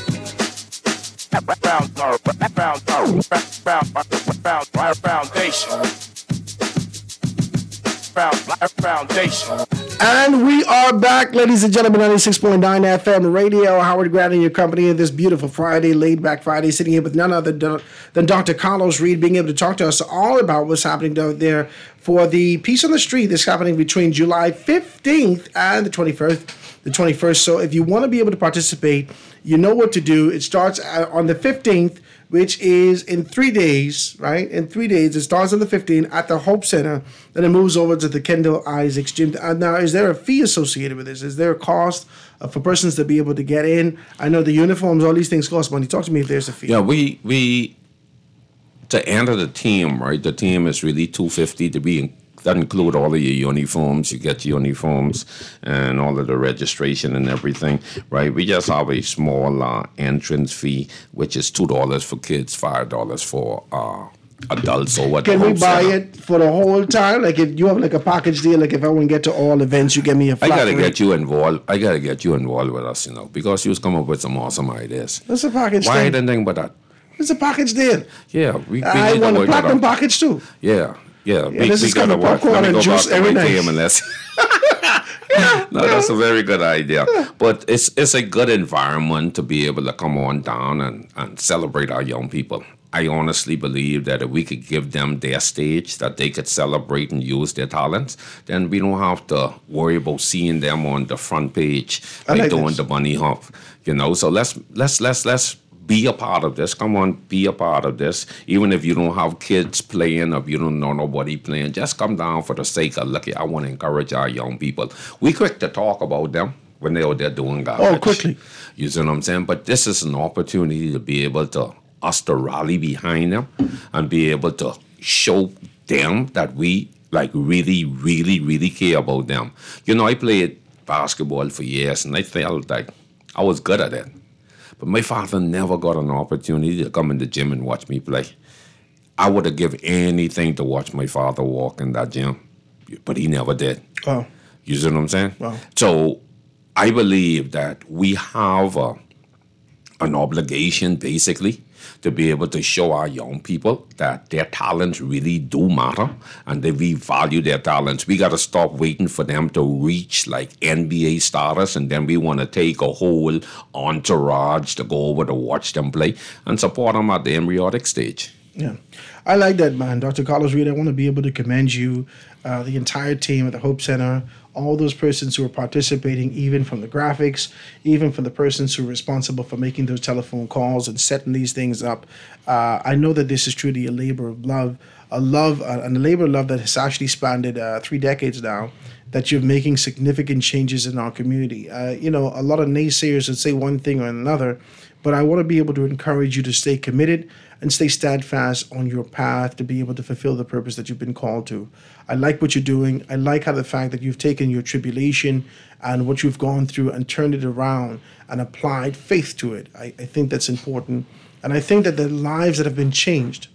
Foundation. And we are back, ladies and gentlemen, 96.9 FM radio. Howard Grant in your company in this beautiful Friday, laid back Friday, sitting here with none other than Dr. Carlos Reed, being able to talk to us all about what's happening down there for the Peace on the Street that's happening between July 15th and the 21st. So if you want to be able to participate, you know what to do. It starts on the 15th, which is in 3 days, right? In 3 days. It starts on the 15th at the Hope Center. Then it moves over to the Kendall Isaacs Gym. Now, is there a fee associated with this? Is there a cost for persons to be able to get in? I know the uniforms, all these things cost money. Talk to me if there's a fee. Yeah, we to enter the team, right? The team is really $250 to be in. That include all of your uniforms. You get uniforms and all of the registration and everything, right? We just have a small entrance fee, which is $2 for kids, $5 for adults. Or what? Can we buy it for the whole time? Like if you have like a package deal, like if I want to get to all events, you give me a flat I gotta rate. get you involved. I gotta get you involved with us, because you was come up with some awesome ideas. What's a package Why deal? didn't think about that? It's a package deal. Yeah, we I need to want a work that platinum out. package too. Yeah. This is gotta kind of work. popcorn Let me and go juice back to every my night. team and let's No, that's a very good idea. But it's a good environment to be able to come on down and celebrate our young people. I honestly believe that if we could give them their stage that they could celebrate and use their talents, then we don't have to worry about seeing them on the front page like doing the bunny hop. So let's be a part of this. Come on, be a part of this. Even if you don't have kids playing or if you don't know nobody playing, just come down for the sake of, look, I want to encourage our young people. We quick to talk about them when they're out there doing garbage. Oh, quickly. You see what I'm saying? But this is an opportunity to be able to, us to rally behind them and be able to show them that we like really, really, really care about them. You know, I played basketball for years and I felt like I was good at it. But my father never got an opportunity to come in the gym and watch me play. I would have given anything to watch my father walk in that gym, but he never did. Oh. You see what I'm saying? Wow. So I believe that we have an obligation, basically, to be able to show our young people that their talents really do matter and that we value their talents. We got to stop waiting for them to reach like NBA status and then we want to take a whole entourage to go over to watch them play and support them at the embryonic stage. Yeah, I like that, man. Dr. Carlos Reed, I want to be able to commend you, the entire team at the Hope Center, all those persons who are participating, even from the graphics, even from the persons who are responsible for making those telephone calls and setting these things up. I know that this is truly a labor of love, and a labor of love that has actually spanned 3 decades now, that you're making significant changes in our community. You know, a lot of naysayers would say one thing or another, but I want to be able to encourage you to stay committed and stay steadfast on your path to be able to fulfill the purpose that you've been called to. I like what you're doing. I like how the fact that you've taken your tribulation and what you've gone through and turned it around and applied faith to it. I think that's important. And I think that the lives that have been changed,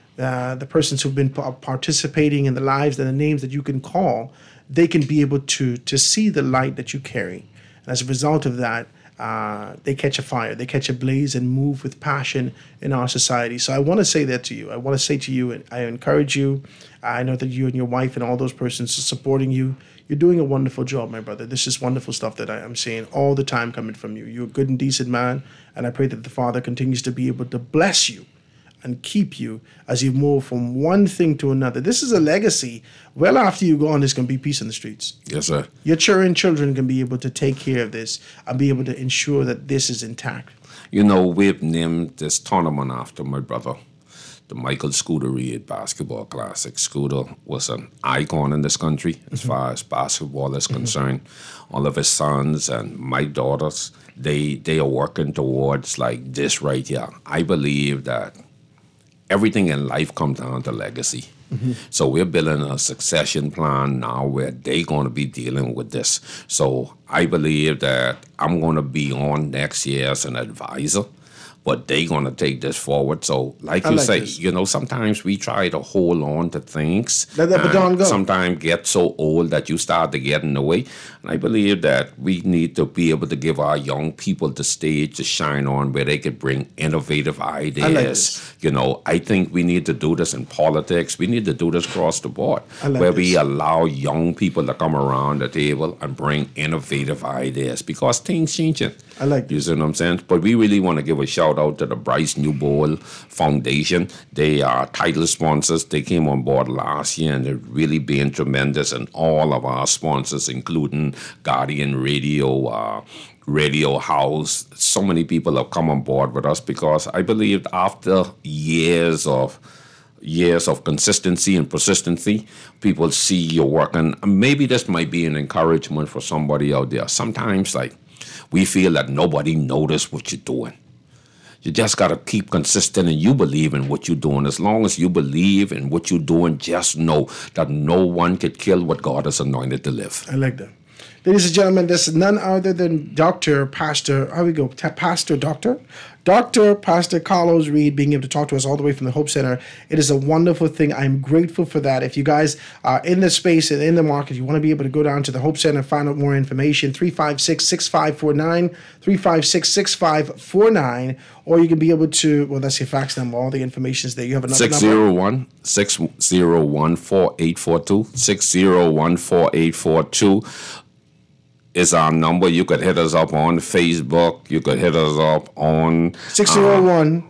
the persons who've been participating in the lives and the names that you can call, they can be able to see the light that you carry. And as a result of that, they catch a fire, they catch a blaze and move with passion in our society. So I want to say that to you. I want to say to you, and I encourage you. I know that you and your wife and all those persons are supporting you. You're doing a wonderful job, my brother. This is wonderful stuff that I'm seeing all the time coming from you. You're a good and decent man, and I pray that the Father continues to be able to bless you and keep you as you move from one thing to another. This is a legacy. Well, after you go on, there's going to be peace in the streets. Yes, sir. Your children can be able to take care of this and be able to ensure that this is intact. You know, we've named this tournament after my brother, the Michael Scooter Reed Basketball Classic. Scooter was an icon in this country as far as basketball is concerned. All of his sons and my daughters, they are working towards like this right here. I believe that everything in life comes down to legacy. So we're building a succession plan now where they're going to be dealing with this. So I believe that I'm going to be on next year as an advisor, but they're going to take this forward. So like you say, you know, sometimes we try to hold on to things. Let that baton go. Sometimes get so old that you start to get in the way. And I believe that we need to be able to give our young people the stage to shine on where they could bring innovative ideas. You know, I think we need to do this in politics. We need to do this across the board where we allow young people to come around the table and bring innovative ideas because things changing. I like You see what I'm saying? But we really want to give a shout out to the Bryce Newbold Foundation. They are title sponsors. They came on board last year and they're really being tremendous. And all of our sponsors, including Guardian Radio, Radio House, so many people have come on board with us because I believe after years of consistency and persistency, people see your work. And maybe this might be an encouragement for somebody out there. Sometimes, like, we feel that nobody noticed what you're doing. You just got to keep consistent and you believe in what you're doing. As long as you believe in what you're doing, just know that no one could kill what God has anointed to live. I like that. Ladies and gentlemen, this is none other than Dr. Pastor Carlos Reed being able to talk to us all the way from the Hope Center. It is a wonderful thing. I'm grateful for that. If you guys are in the space and in the market, you want to be able to go down to the Hope Center and find out more information, 356-6549, 356-6549, or you can be able to, well, that's your fax number. All the information is there. You have another number? 601-4842, 601-4842. is our number. You could hit us up on Facebook. You could hit us up on 601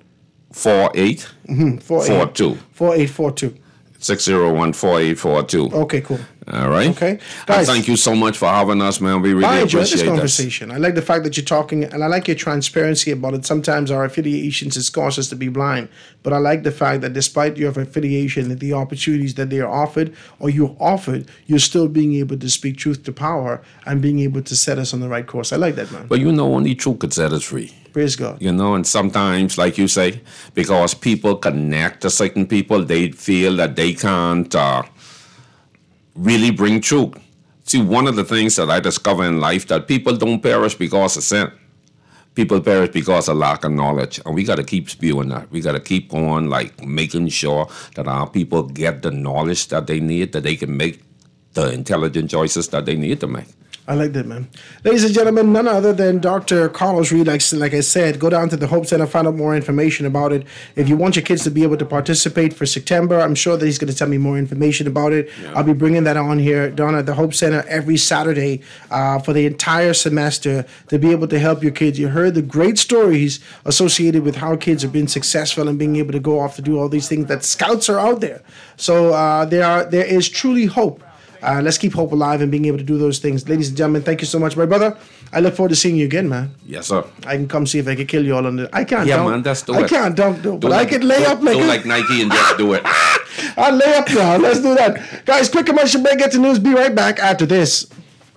4842. 4842. 601-4842. Okay, cool. All right. Okay. Guys, thank you so much for having us, man. We really enjoyed appreciate this conversation. I like the fact that you're talking, and I like your transparency about it. Sometimes our affiliations has caused us to be blind, but I like the fact that despite your affiliation and the opportunities that they are offered or you're offered, you're still being able to speak truth to power and being able to set us on the right course. I like that, man. But only truth could set us free. Praise God. And sometimes, like you say, because people connect to certain people, they feel that they can't really bring truth. See, one of the things that I discover in life that people don't perish because of sin. People perish because of lack of knowledge. And we got to keep spewing that. We got to keep on, making sure that our people get the knowledge that they need, that they can make the intelligent choices that they need to make. I like that, man. Ladies and gentlemen, none other than Dr. Carlos Reed. Like I said, go down to the Hope Center, find out more information about it. If you want your kids to be able to participate for September, I'm sure that he's going to tell me more information about it. Yeah. I'll be bringing that on here down at the Hope Center every Saturday for the entire semester to be able to help your kids. You heard the great stories associated with how kids have been successful and being able to go off to do all these things, that scouts are out there. So there is truly hope. Let's keep hope alive and being able to do those things. Ladies and gentlemen, thank you so much, my brother. I look forward to seeing you again, man. Yes, sir. I can come see if I can kill you all on the... I can't dunk. Man, that's I can't dunk, though. But I can lay up like... Do like Nike and just do it. I'll lay up now. Let's do that. Guys, quick commercial break. Get to news. Be right back after this.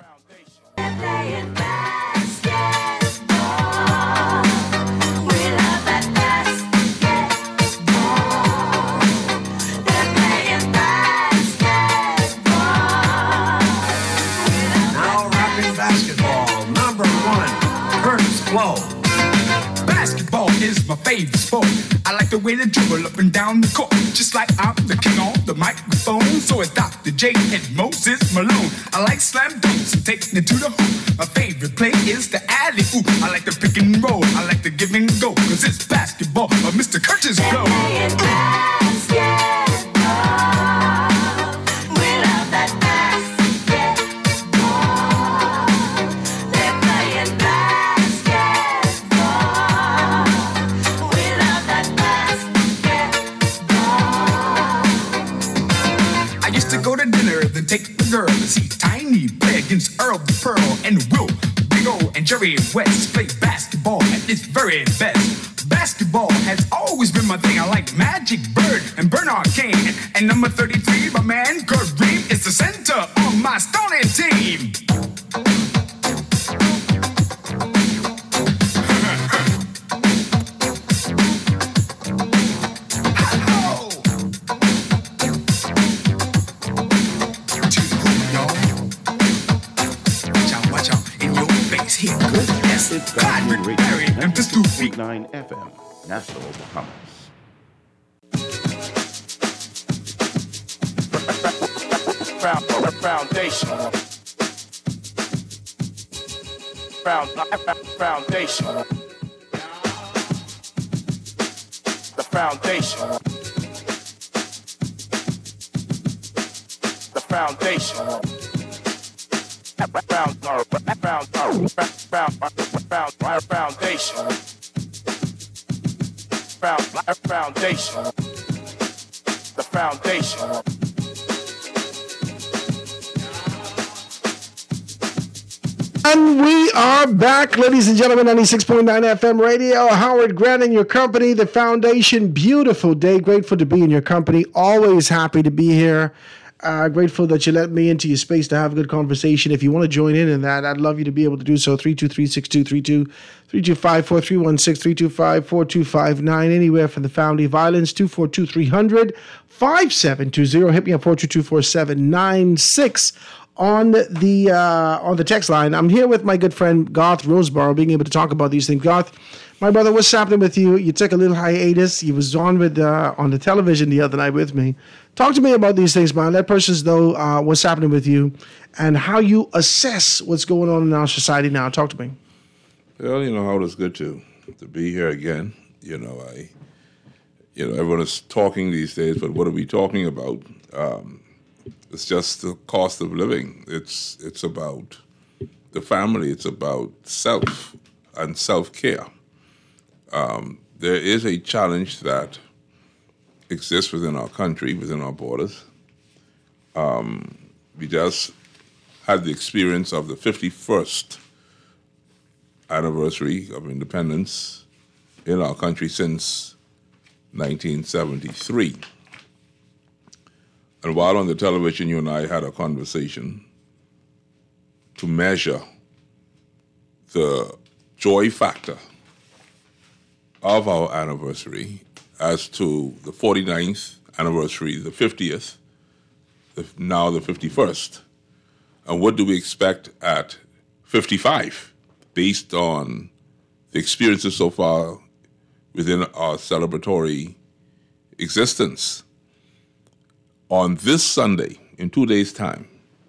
Basketball is my favorite sport. I like the way they dribble up and down the court, just like I'm the king on the microphone. So is Dr. J and Moses Malone. I like slam dunks and taking it to the hoop. My favorite play is the alley-oop. I like the pick and roll. I like the give and go, cause it's basketball of Mr. Curtis Blow. Take the girl to see Tiny play against Earl the Pearl and Will, Big O and Jerry West play basketball at its very best. Basketball has always been my thing. I like Magic Bird and Bernard King. And number 33, my man Kareem is the center on my Stony team. It's Godwin Radio, 96.9 FM, Nassau, Bahamas. Foundation. Foundation. The foundation. The foundation. Foundation. The foundation. And we are back, ladies and gentlemen, 96.9 FM radio. Howard Grant in your company, the foundation. Beautiful day. Grateful to be in your company. Always happy to be here. Grateful that you let me into your space to have a good conversation. If you want to join in that, I'd love you to be able to do so. 323-6232, 325-4316, 325-4259, anywhere from the Family Violence, 242-300-5720. Hit me up 422-4796 on the text line. I'm here with my good friend Garth Roseborough, being able to talk about these things. Garth, my brother, what's happening with you? You took a little hiatus. You was on the television the other night with me. Talk to me about these things, man. Let persons know what's happening with you and how you assess what's going on in our society now. Talk to me. Well, Howard, it's good to be here again. Everyone is talking these days, but what are we talking about? It's just the cost of living. It's about the family. It's about self and self-care. There is a challenge that exists within our country, within our borders. we just had the experience of the 51st anniversary of independence in our country since 1973. And while on the television, you and I had a conversation to measure the joy factor of our anniversary as to the 49th anniversary, the 50th, now the 51st. And what do we expect at 55 based on the experiences so far within our celebratory existence? On this Sunday, in 2 days' time,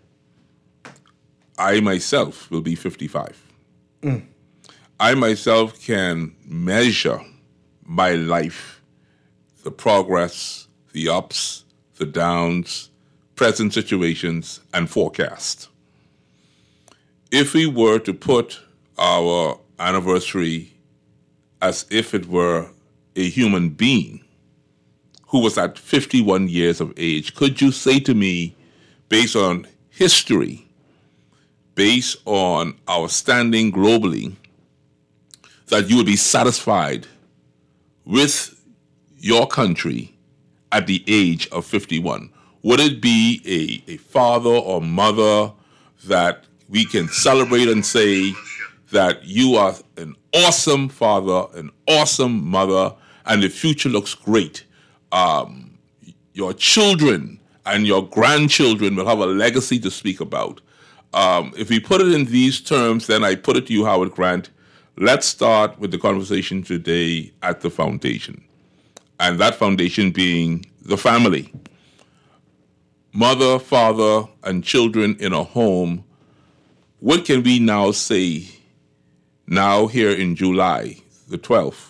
I myself will be 55. I myself can measure my life, the progress, the ups, the downs, present situations, and forecast. If we were to put our anniversary as if it were a human being who was at 51 years of age, could you say to me, based on history, based on our standing globally, that you would be satisfied with your country at the age of 51? Would it be a father or mother that we can celebrate and say that you are an awesome father, an awesome mother, and the future looks great? Your children and your grandchildren will have a legacy to speak about. If we put it in these terms, then I put it to you, Howard Grant, let's start with the conversation today at the foundation. And that foundation being the family. Mother, father, and children in a home. What can we now say now here in July the 12th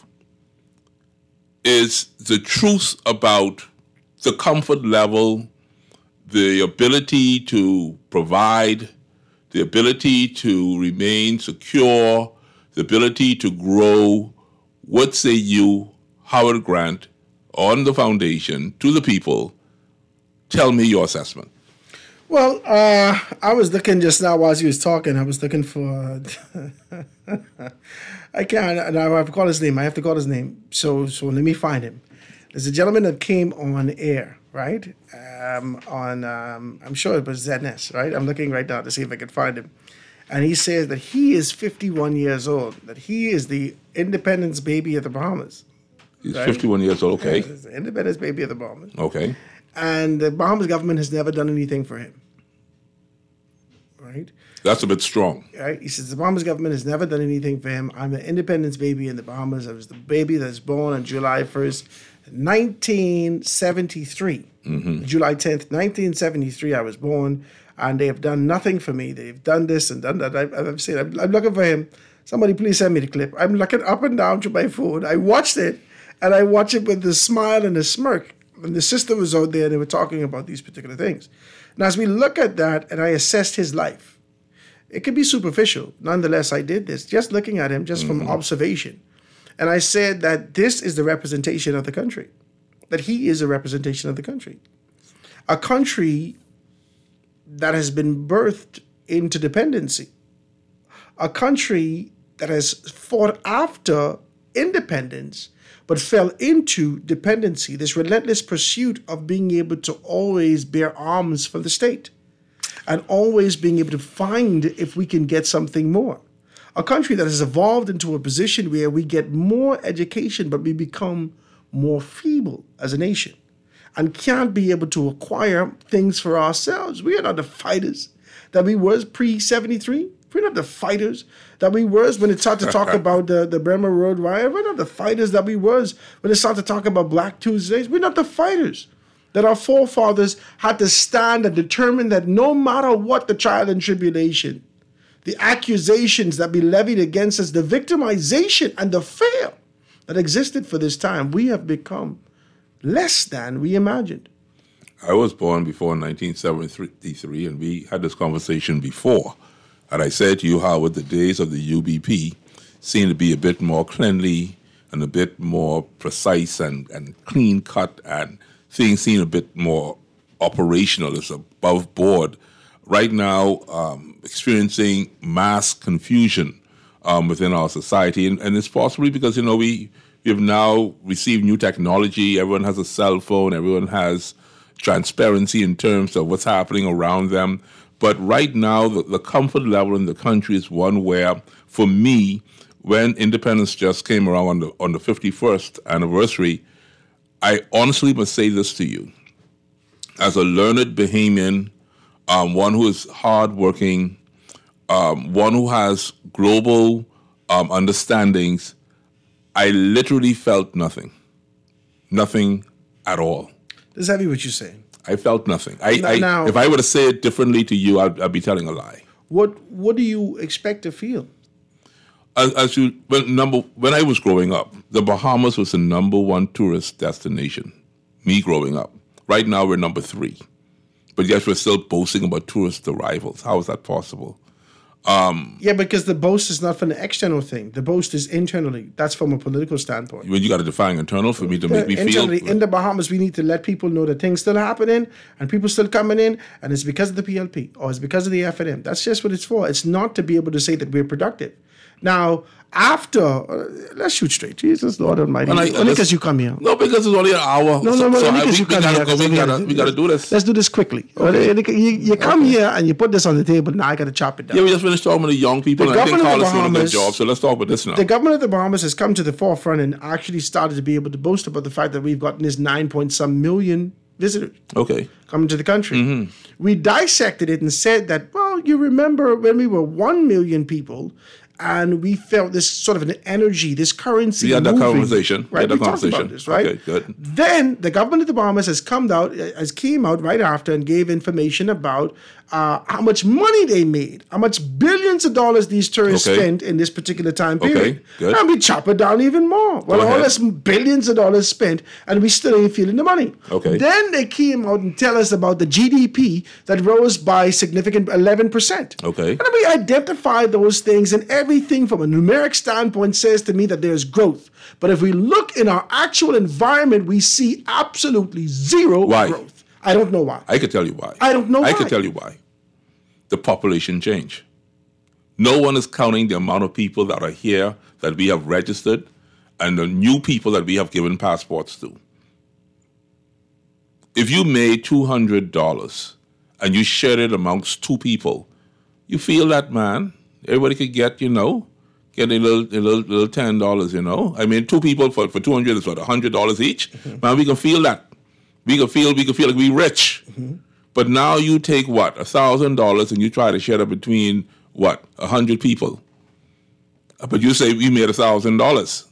is the truth about the comfort level, the ability to provide, the ability to remain secure, the ability to grow. What say you, Howard Grant, on the foundation, to the people? Tell me your assessment. Well, I was looking just now while he was talking. I was looking for. I can't. I have to call his name. I have to call his name. So let me find him. There's a gentleman that came on air, right? I'm sure it was ZNS, right? I'm looking right now to see if I can find him. And he says that he is 51 years old, that he is the independence baby of the Bahamas. He's right? 51 years old, okay. He's the independence baby of the Bahamas. Okay. And the Bahamas government has never done anything for him. Right? That's a bit strong. Right? He says the Bahamas government has never done anything for him. I'm the independence baby in the Bahamas. I was the baby that's born on July 1st, 1973. July 10th, 1973, I was born. And they have done nothing for me. They've done this and done that. I've seen. I'm looking for him. Somebody please send me the clip. I'm looking up and down through my phone. I watched it, and I watched it with a smile and a smirk. And the sister was out there, and they were talking about these particular things. Now, as we look at that, and I assessed his life, it could be superficial. Nonetheless, I did this, just looking at him, just from observation. And I said that this is the representation of the country, that he is a representation of the country. A country that has been birthed into dependency. A country that has fought after independence, but fell into dependency, this relentless pursuit of being able to always bear arms for the state and always being able to find if we can get something more. A country that has evolved into a position where we get more education, but we become more feeble as a nation and can't be able to acquire things for ourselves. We are not the fighters that we was pre-73. We're not the fighters that we was when it started to talk about the Bremer Road riot. We're not the fighters that we was when it started to talk about Black Tuesdays. We're not the fighters that our forefathers had to stand and determine that no matter what the trial and tribulation, the accusations that be levied against us, the victimization and the fear that existed for this time, we have become less than we imagined. I was born before 1973, and we had this conversation before. And I said to you, Howard, the days of the UBP seem to be a bit more cleanly and a bit more precise and clean cut, and things seem a bit more operational. It's above board. right now experiencing mass confusion within our society, and it's possibly because we have now received new technology. Everyone has a cell phone. Everyone has transparency in terms of what's happening around them. But right now, the comfort level in the country is one where, for me, when independence just came around on the 51st anniversary, I honestly must say this to you. As a learned Bahamian, one who is hardworking, one who has global understandings, I literally felt nothing. Nothing at all. That's heavy what you're saying. I felt nothing. Now, if I were to say it differently to you, I'd be telling a lie. What do you expect to feel? When I was growing up, the Bahamas was the number one tourist destination. Me growing up. Right now we're number 3. But yet we're still boasting about tourist arrivals. How is that possible? Because the boast is not from the external thing. The boast is internally. That's from a political standpoint. Well, you got to define internal for me to make me feel. In the Bahamas, we need to let people know that things still happening and people still coming in, and it's because of the PLP or it's because of the FNM. That's just what it's for. It's not to be able to say that we're productive. Now, after, let's shoot straight. Jesus, Lord Almighty. Only because you come here. No, because it's only an hour. No, only because you come here. We got to do this. Let's do this quickly. Okay. You come here and you put this on the table. Now I got to chop it down. Yeah, we just finished talking about the young people. And I think Carlos is doing a good job. So let's talk about this now. The government of the Bahamas has come to the forefront and actually started to be able to boast about the fact that we've gotten this 9-point-some million visitors. Okay. Coming to the country. Mm-hmm. We dissected it and said that, well, you remember when we were 1 million people, and we felt this sort of an energy, this currency. We had that conversation. Right, we talked about this, right? Okay, good. Then the government of the Bahamas came out right after and gave information about how much money they made, how much billions of dollars these tourists spent in this particular time period. Okay, good. And we chop it down even more. Well, all this billions of dollars spent, and we still ain't feeling the money. Okay. Then they came out and tell us about the GDP that rose by significant 11%. Okay. And we identified those things, and everything from a numeric standpoint says to me that there's growth. But if we look in our actual environment, we see absolutely zero growth. I don't know why. I could tell you why. I don't know why. I could tell you why. The population change. No one is counting the amount of people that are here that we have registered and the new people that we have given passports to. If you made $200 and you shared it amongst 2 people, you feel that, man, everybody could get a little $10, I mean, 2 people for $200 is what, $100 each? Mm-hmm. Man, we can feel that. We can feel like we're rich. Mm-hmm. But now you take what, $1,000 and you try to share it between what, 100 people. But you say we made $1,000.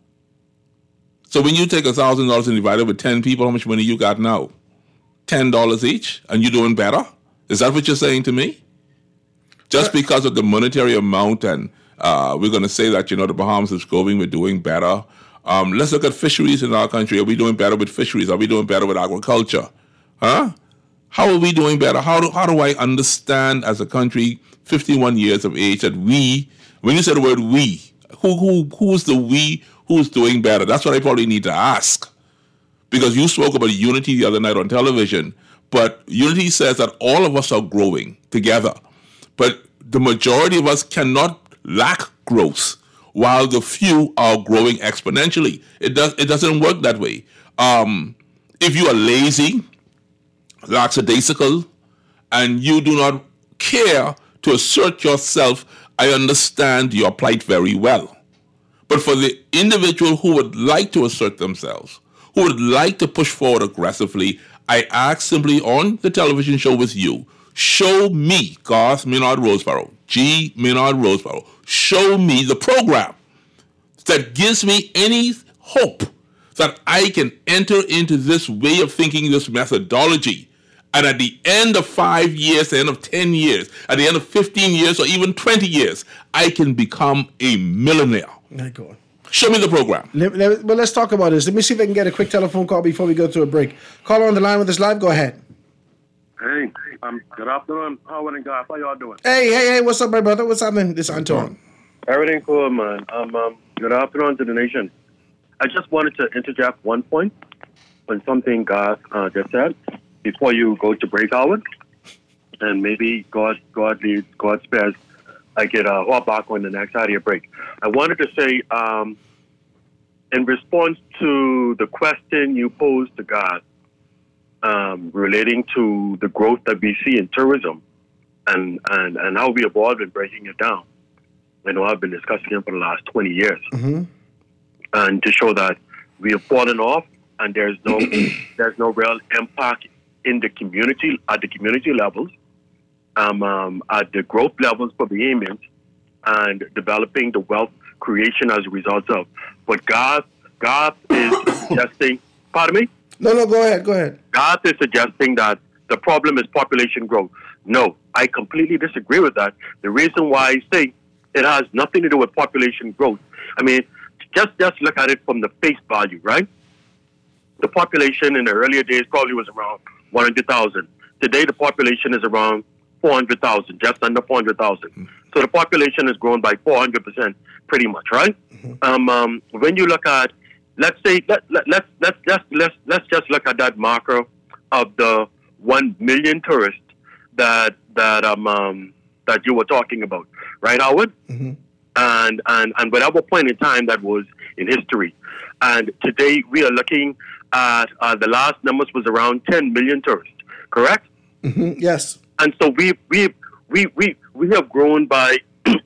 So when you take $1,000 and divide it with 10 people, how much money you got now? $10 each, and you're doing better? Is that what you're saying to me? Just because of the monetary amount, and we're going to say that, the Bahamas is growing, we're doing better. Let's look at fisheries in our country. Are we doing better with fisheries? Are we doing better with agriculture? Huh? How are we doing better? How do I understand as a country, 51 years of age, that we, when you say the word we, who's the we, who's doing better? That's what I probably need to ask. Because you spoke about unity the other night on television, but unity says that all of us are growing together. But the majority of us cannot lack growth, while the few are growing exponentially. It doesn't work that way. If you are lazy, lackadaisical, and you do not care to assert yourself, I understand your plight very well. But for the individual who would like to assert themselves, who would like to push forward aggressively, I ask simply on the television show with you, show me, Garth Minard Roseborough, G. Minard Roseborough, show me the program that gives me any hope that I can enter into this way of thinking, this methodology. And at the end of 5 years, the end of 10 years, at the end of 15 years, or even 20 years, I can become a millionaire. My God. Show me the program. Well, let's talk about this. Let me see if I can get a quick telephone call before we go to a break. Caller on the line with us live. Go ahead. Hey, good afternoon. Howard and Garth, how y'all doing? Hey, what's up, my brother? What's happening? This is Antoine. Everything cool, man. Good afternoon to the nation. I just wanted to interject one point on something Garth just said before you go to break, Howard. and maybe God leads, God spares. I get hop back on the next audio break. I wanted to say, in response to the question you posed to God, relating to the growth that we see in tourism and how we evolved in breaking it down. I know I've been discussing it for the last 20 years. Mm-hmm. And to show that we have fallen off and there's no real impact in the community, at the community levels, at the growth levels for Bahamians, and developing the wealth creation as a result of. But God is suggesting, pardon me? No, go ahead. God is suggesting that the problem is population growth. No, I completely disagree with that. The reason why I say it has nothing to do with population growth. I mean, just look at it from the face value, right? The population in the earlier days probably was around 100,000. Today, the population is around 400,000, just under 400,000. So the population has grown by 400%, pretty much, right? When you look at, let's just look at that marker of the 1 million tourists that you were talking about, right, Howard? Mm-hmm. And whatever point in time that was in history. And today we are looking at the last numbers was around 10 million tourists, correct? Mm-hmm. Yes. And so we have grown by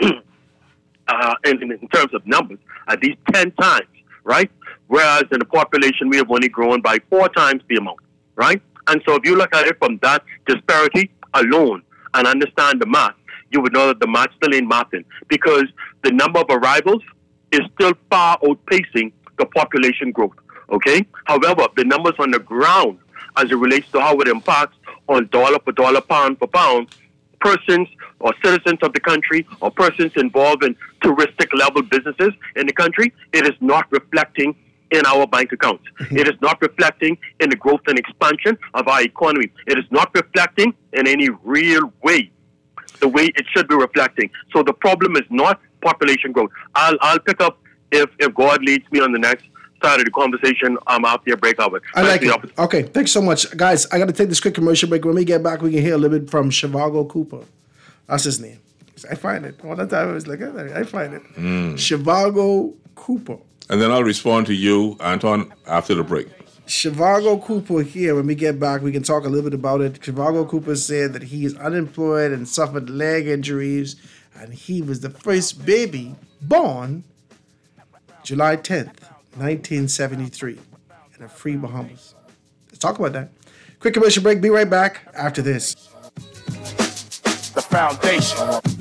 in terms of numbers at least 10 times, right? Whereas in the population we have only grown by 4 times the amount, right? And so if you look at it from that disparity alone and understand the math, you would know that the math still ain't mathing, because the number of arrivals is still far outpacing the population growth, okay? However, the numbers on the ground as it relates to how it impacts on dollar for dollar, pound for pound, persons or citizens of the country or persons involved in touristic level businesses in the country, it is not reflecting in our bank accounts. It is not reflecting in the growth and expansion of our economy. It is not reflecting in any real way, the way it should be reflecting. So the problem is not population growth. I'll pick up if God leads me on the next side of the conversation after your break of it. I like it. Okay, thanks so much. Guys, I got to take this quick commercial break. When we get back, we can hear a little bit from Shivago Cooper. That's his name. I find it. All the time I was like, I find it. Shivago Cooper. And then I'll respond to you, Anton, after the break. Shivago Cooper here. When we get back, we can talk a little bit about it. Shivago Cooper said that he is unemployed and suffered leg injuries, and he was the first baby born July 10th, 1973, in a free Bahamas. Let's talk about that. Quick commercial break. Be right back after this. The foundation.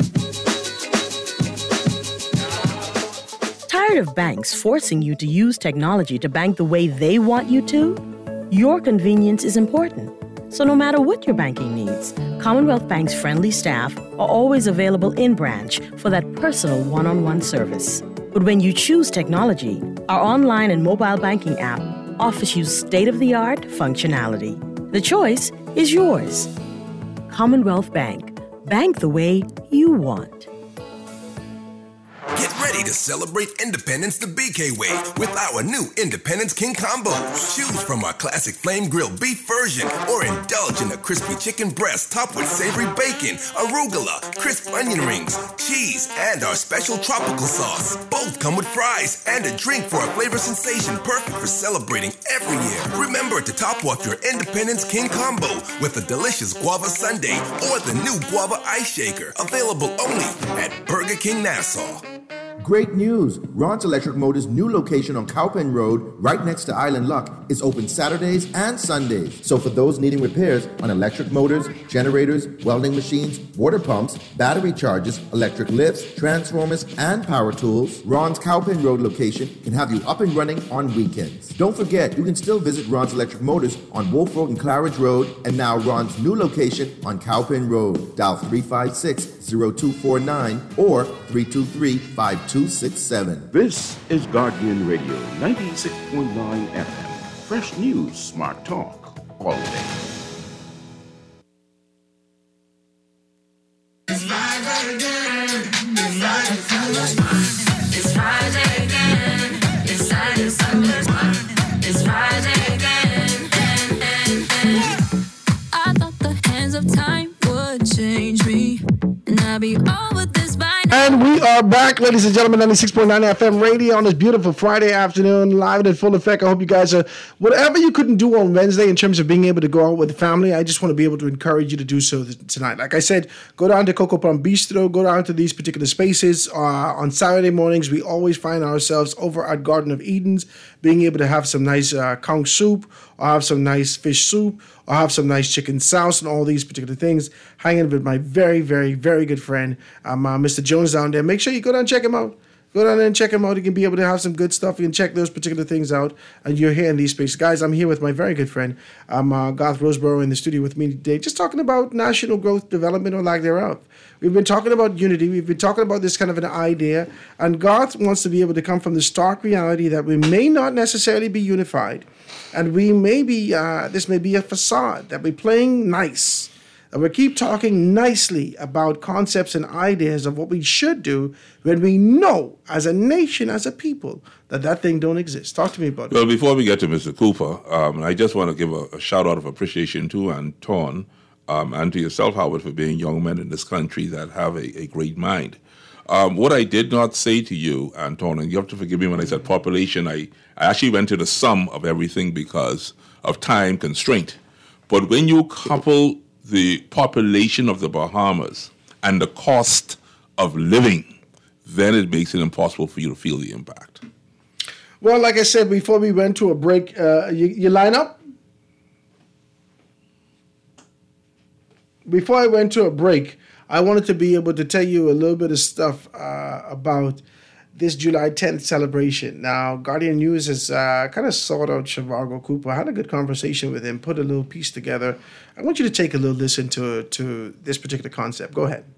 Tired of banks forcing you to use technology to bank the way they want you to? Your convenience is important. So no matter what your banking needs, Commonwealth Bank's friendly staff are always available in branch for that personal one-on-one service. But when you choose technology, our online and mobile banking app offers you state-of-the-art functionality. The choice is yours. Commonwealth Bank. Bank the way you want. Get ready to celebrate Independence the BK way with our new Independence King combo. Choose from our classic flame grilled beef version or indulge in a crispy chicken breast topped with savory bacon, arugula, crisp onion rings, cheese, and our special tropical sauce. Both come with fries and a drink for a flavor sensation perfect for celebrating every year. Remember to top off your Independence King combo with a delicious guava sundae or the new guava ice shaker, available only at Burger King Nassau. Great news! Ron's Electric Motors' new location on Cowpen Road, right next to Island Luck, is open Saturdays and Sundays. So for those needing repairs on electric motors, generators, welding machines, water pumps, battery chargers, electric lifts, transformers, and power tools, Ron's Cowpen Road location can have you up and running on weekends. Don't forget, you can still visit Ron's Electric Motors on Wolf Road and Claridge Road, and now Ron's new location on Cowpen Road. Dial 356-0249 or 323-5267. This is Guardian Radio 96.9 FM. Fresh news, smart talk, all day. It's Friday again. It's Friday again. It's Saturday, Sunday. It's Friday again. I thought the hands of time would And we are back, ladies and gentlemen, 96.9 FM radio on this beautiful Friday afternoon, live and in full effect. I hope you guys are, whatever you couldn't do on Wednesday in terms of being able to go out with the family, I just want to be able to encourage you to do so tonight. Like I said, go down to Coco Palm Bistro, go down to these particular spaces. On Saturday mornings, we always find ourselves over at Garden of Eden's, being able to have some nice conch soup, or have some nice fish soup, or have some nice chicken sauce and all these particular things, hanging with my very, very, very good friend, Mr. Jones down there. Make sure you go down and check him out. Go down there and check him out. You can be able to have some good stuff. You can check those particular things out. And you're here in these spaces. Guys, I'm here with my very good friend, Garth Roseborough, in the studio with me today, just talking about national growth, development, or lack thereof. We've been talking about unity. We've been talking about this kind of an idea. And Garth wants to be able to come from the stark reality that we may not necessarily be unified. And we may be, this may be a facade, that we're playing nice. And we keep talking nicely about concepts and ideas of what we should do when we know, as a nation, as a people, that thing don't exist. Talk to me about it. Well, before we get to Mr. Cooper, I just want to give a shout-out of appreciation to Anton and to yourself, Howard, for being young men in this country that have a great mind. What I did not say to you, Anton, and you have to forgive me when I said population, I actually went to the sum of everything because of time constraint. But when you couple the population of the Bahamas and the cost of living, then it makes it impossible for you to feel the impact. Well, like I said, before we went to a break, you line up? Before I went to a break, I wanted to be able to tell you a little bit of stuff about this July 10th celebration. Now, Guardian News has kind of sought out Zhivago Cooper. I had a good conversation with him, put a little piece together. I want you to take a little listen to this particular concept. Go ahead.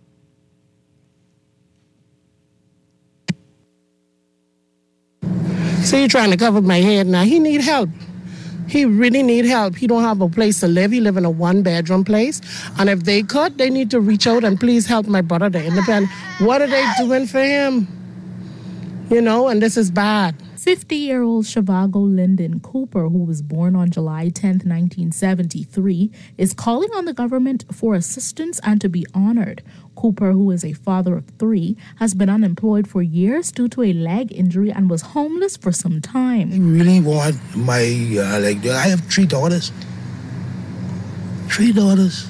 So you're trying to cover my head now. He need help. He really need help. He don't have a place to live. He live in a one-bedroom place. And if they could, they need to reach out and please help my brother, the independent. What are they doing for him? You know, and this is bad. 50-year-old Zhivago Lyndon Cooper, who was born on July 10, 1973, is calling on the government for assistance and to be honored. Cooper, who is a father of 3, has been unemployed for years due to a leg injury and was homeless for some time. I really want my, I have 3 daughters. 3 daughters.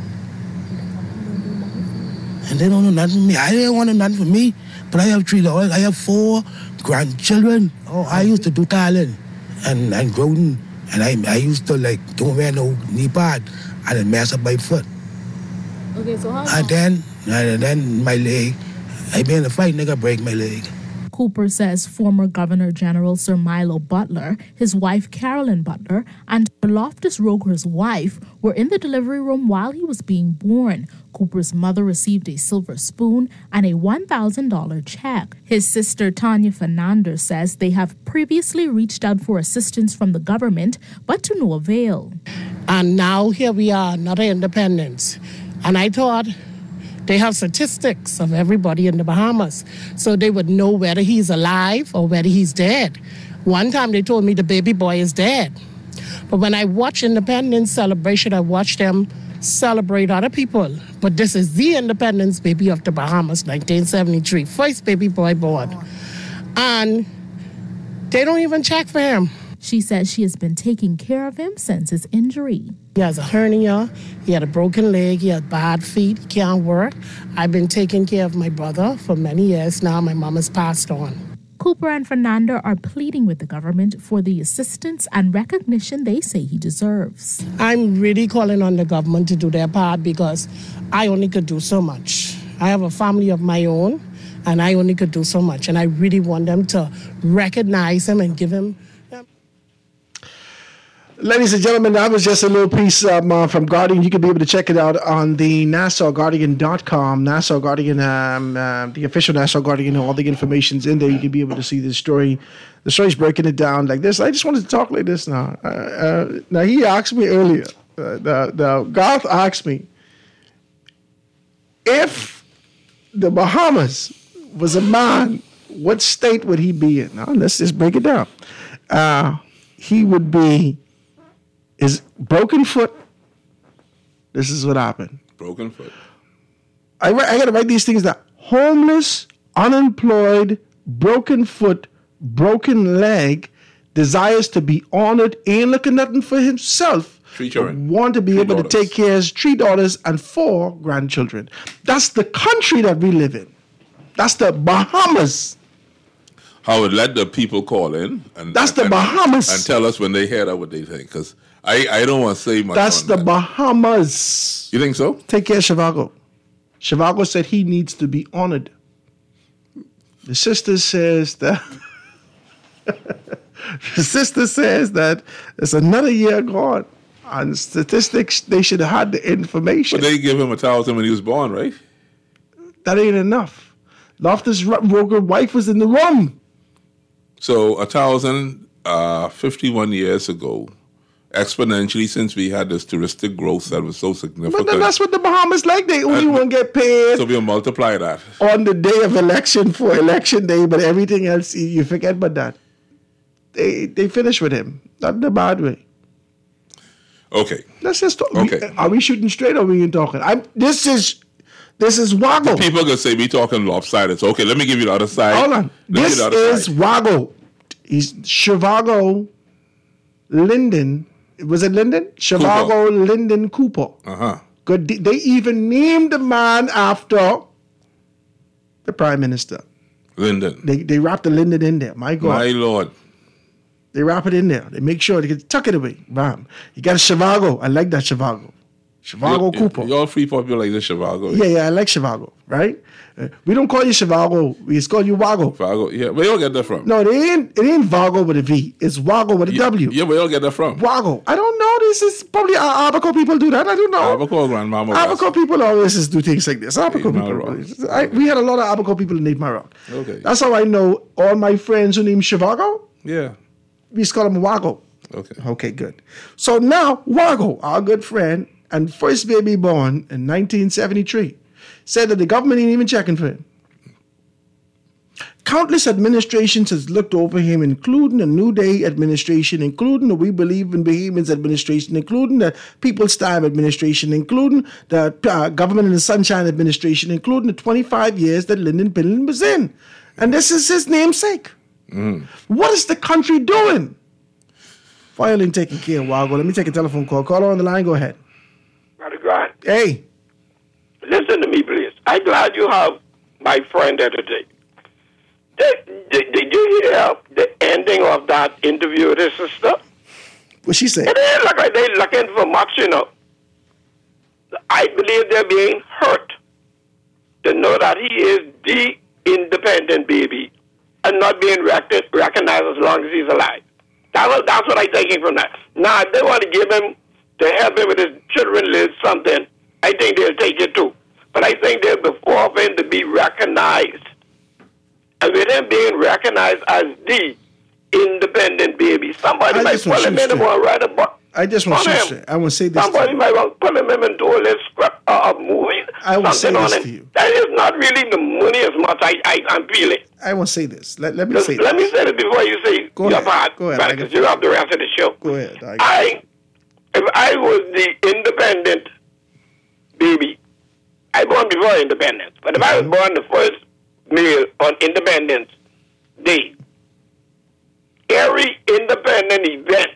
And they don't know nothing for me. I didn't want nothing for me, but I have 3 daughters. I have 4 grandchildren. Oh, I used to do Thailand and Groden, and I used to don't wear no knee pad and then mess up my foot. Okay, so how? And then my leg, I been in a fight, nigga, break my leg. Cooper says former Governor General Sir Milo Butler, his wife Carolyn Butler, and Loftus Roger's wife were in the delivery room while he was being born. Cooper's mother received a silver spoon and a $1,000 check. His sister Tanya Fernandez says they have previously reached out for assistance from the government, but to no avail. And now here we are, another independence. And I thought they have statistics of everybody in the Bahamas, so they would know whether he's alive or whether he's dead. One time they told me the baby boy is dead. But when I watch Independence Celebration, I watch them celebrate other people. But this is the Independence baby of the Bahamas, 1973, first baby boy born. And they don't even check for him. She says she has been taking care of him since his injury. He has a hernia, he had a broken leg, he had bad feet, he can't work. I've been taking care of my brother for many years now. My mom has passed on. Cooper and Fernando are pleading with the government for the assistance and recognition they say he deserves. I'm really calling on the government to do their part because I only could do so much. I have a family of my own, and I only could do so much. And I really want them to recognize him and give him... Ladies and gentlemen, that was just a little piece from Guardian. You can be able to check it out on the NassauGuardian.com. Nassau Guardian, the official Nassau Guardian, all the information's in there. You can be able to see the story. The story's breaking it down like this. I just wanted to talk like this now. Now, he asked me earlier, Garth asked me, if the Bahamas was a man, what state would he be in? Now, let's just break it down. He would be... His broken foot. This is what happened. Broken foot. I got to write these things down. homeless, unemployed, broken foot, broken leg, desires to be honored, ain't looking nothing for himself. 3 children. Want to be able to take care of his 3 daughters and 4 grandchildren. That's the country that we live in. That's the Bahamas. Howard, let the people call in. That's the Bahamas. And tell us when they hear that what they think. Because I don't want to say much. That's the Bahamas. You think so? Take care of Shivago. Shivago said he needs to be honored. The sister says that it's another year gone. On statistics, they should have had the information. But they give him $1,000 when he was born, right? That ain't enough. Loftus Roger's wife was in the room. So 1,000, 51 years ago, exponentially, since we had this touristic growth that was so significant. But then that's what the Bahamas like. They only won't get paid. So we'll multiply that. On the day of election for election day, but everything else, you forget about that. They finish with him. Not in a bad way. Okay. Let's just talk. Okay. Are we shooting straight or are we talking? This is Wago. People can say we talking lopsided. So, okay, let me give you the other side. Hold on. This is Wago. He's Shivago Linden. Was it Linden? Shivago Linden Cooper. Uh-huh. Good. They even named the man after the Prime Minister. Linden. They wrap the Linden in there. My God. My Lord. They wrap it in there. They make sure they can tuck it away. Bam. You got a Shivago. I like that Shivago. Shivago Cooper. You're free people like the Shivago. Yeah, I like Shivago, right? We don't call you Shivago. We just call you Wago. Vago, yeah. Where you get that from? No, it ain't Vago with a V. It's Wago with a W. Yeah, where you get that from? Wago. I don't know. This is probably Abaco people do that. I don't know. Abaco grandmama. Abaco people always just do things like this. Abaco people. We had a lot of Abaco people in Native Maroc. Okay. That's how I know all my friends who named Shivago. Yeah. We just call them Wago. Okay. Okay, good. So now Wago, our good friend, and first baby born in 1973, said that the government ain't even checking for him. Countless administrations has looked over him, including the New Day administration, including the We Believe in Bahamians administration, including the People's Time administration, including the Government in the Sunshine administration, including the 25 years that Lyndon Pinland was in. And this is his namesake. What is the country doing? Violin taking care of Wago. Let me take a telephone call. Caller on the line. Go ahead. Brother Grant. Hey. Listen to me, please. I'm glad you have my friend there today. Did you hear the ending of that interview with his sister? What she said? It ain't look like they're looking for much, you know. I believe they're being hurt to know that he is the independent baby and not being recognized as long as he's alive. That's what I'm taking from that. Now, if they want to give him, to help him with his children live something, I think they'll take it too. But I think they're before him to be recognized. And with him being recognized as the independent baby, somebody might pull him in and write a book. I just want to say, I want to say this. Somebody might want to put him into a little script of movies. I will say this to you. That is not really the money as much I'm feeling. I will say this. Let me say this. Let me say this before you say your part. Go ahead. Because you have the rest of the show. Go ahead. If I was the independent baby, I born before independence. But if I was born the first male on Independence Day, every independent event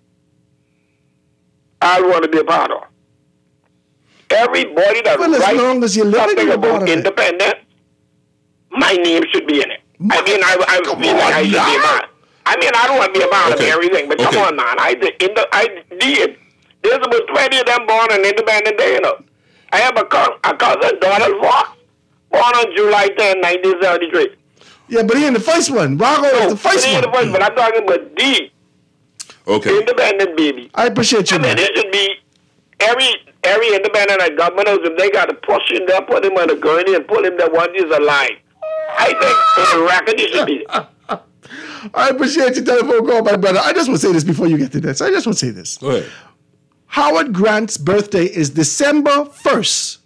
I want to be a part of. Everybody that writes something about independence, my name should be in it. I mean, I feel like I should be a part. I mean, I don't want to be a part of everything, but come on, man. I did. There's about 20 of them born on Independence Day, you know. I have a cousin, Donald Fox, born on July 10, 1973. Yeah, but he in the first one. Wago is the first one. He in the first, but I'm talking about the independent baby. I appreciate you, I mean, there should be every independent government, if they got to push him there, put him on a gurney and pull him there once he's alive. I think the record should be. I appreciate your telephone call, my brother. I just want to say this before you get to this. I just want to say this. Go ahead. Howard Grant's birthday is December 1st,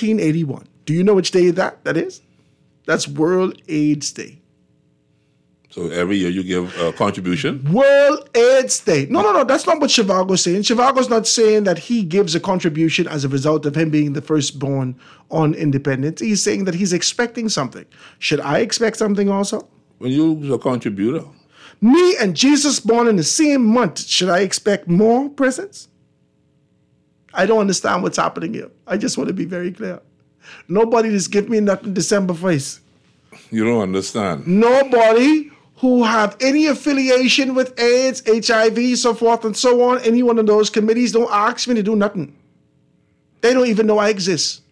1981. Do you know which day that is? That's World AIDS Day. So every year you give a contribution? World AIDS Day. No. That's not what Zhivago's saying. Zhivago's not saying that he gives a contribution as a result of him being the firstborn on independence. He's saying that he's expecting something. Should I expect something also? When you're a contributor. Me and Jesus born in the same month, should I expect more presents? I don't understand what's happening here. I just want to be very clear. Nobody just give me nothing December 1st. You don't understand. Nobody who have any affiliation with AIDS, HIV, so forth and so on, any one of those committees, don't ask me to do nothing. They don't even know I exist.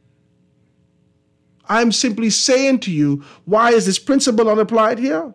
I'm simply saying to you, why is this principle not applied here?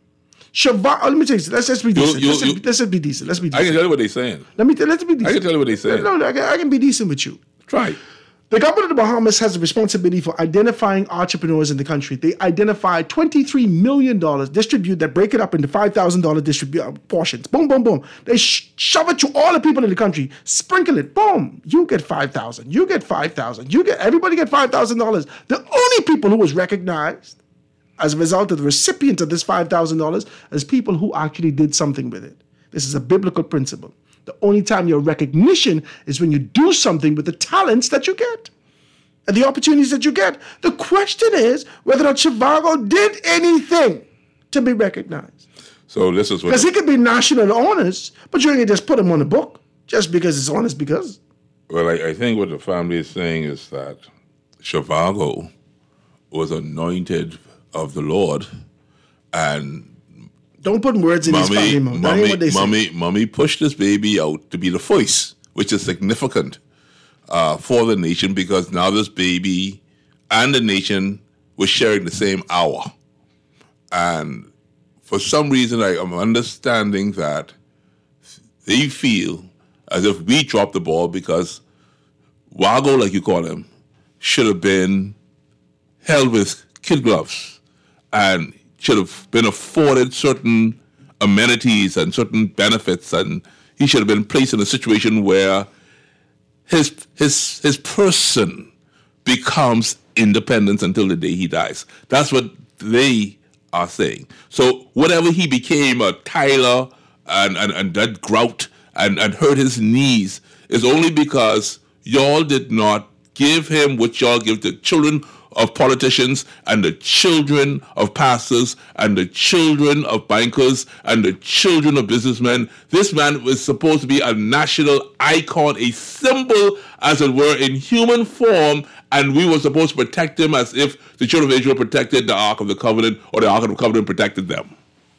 Let me tell you, let's just be decent. Let's just be decent. Let's be decent. I can tell you what they're saying. Let's be decent. I can tell you what they're saying. No, I can be decent with you. Try. The government of the Bahamas has a responsibility for identifying entrepreneurs in the country. They identify $23 million, break it up into $5,000 portions. Boom, boom, boom. They shove it to all the people in the country. Sprinkle it. Boom. You get $5,000. You get $5,000. Everybody get $5,000. The only people who was recognized as a result of the recipient of this $5,000 as people who actually did something with it. This is a biblical principle. The only time your recognition is when you do something with the talents that you get and the opportunities that you get. The question is whether or not Zhivago did anything to be recognized. So this is what... Because he could be national honors, but you ain't just put him on the book just because it's honors because. Well, I think what the family is saying is that Zhivago was anointed of the Lord and... Don't put words in his family mouth. That ain't what they say. Mommy pushed this baby out to be the voice, which is significant for the nation because now this baby and the nation were sharing the same hour. And for some reason, I'm understanding that they feel as if we dropped the ball because Wago, like you call him, should have been held with kid gloves and should have been afforded certain amenities and certain benefits, and he should have been placed in a situation where his person becomes independent until the day he dies. That's what they are saying. So whatever he became, a Tyler and that grout and hurt his knees is only because y'all did not give him what y'all give to children of politicians and the children of pastors and the children of bankers and the children of businessmen. This man was supposed to be a national icon, a symbol, as it were, in human form, and we were supposed to protect him as if the children of Israel protected the Ark of the Covenant or the Ark of the Covenant protected them.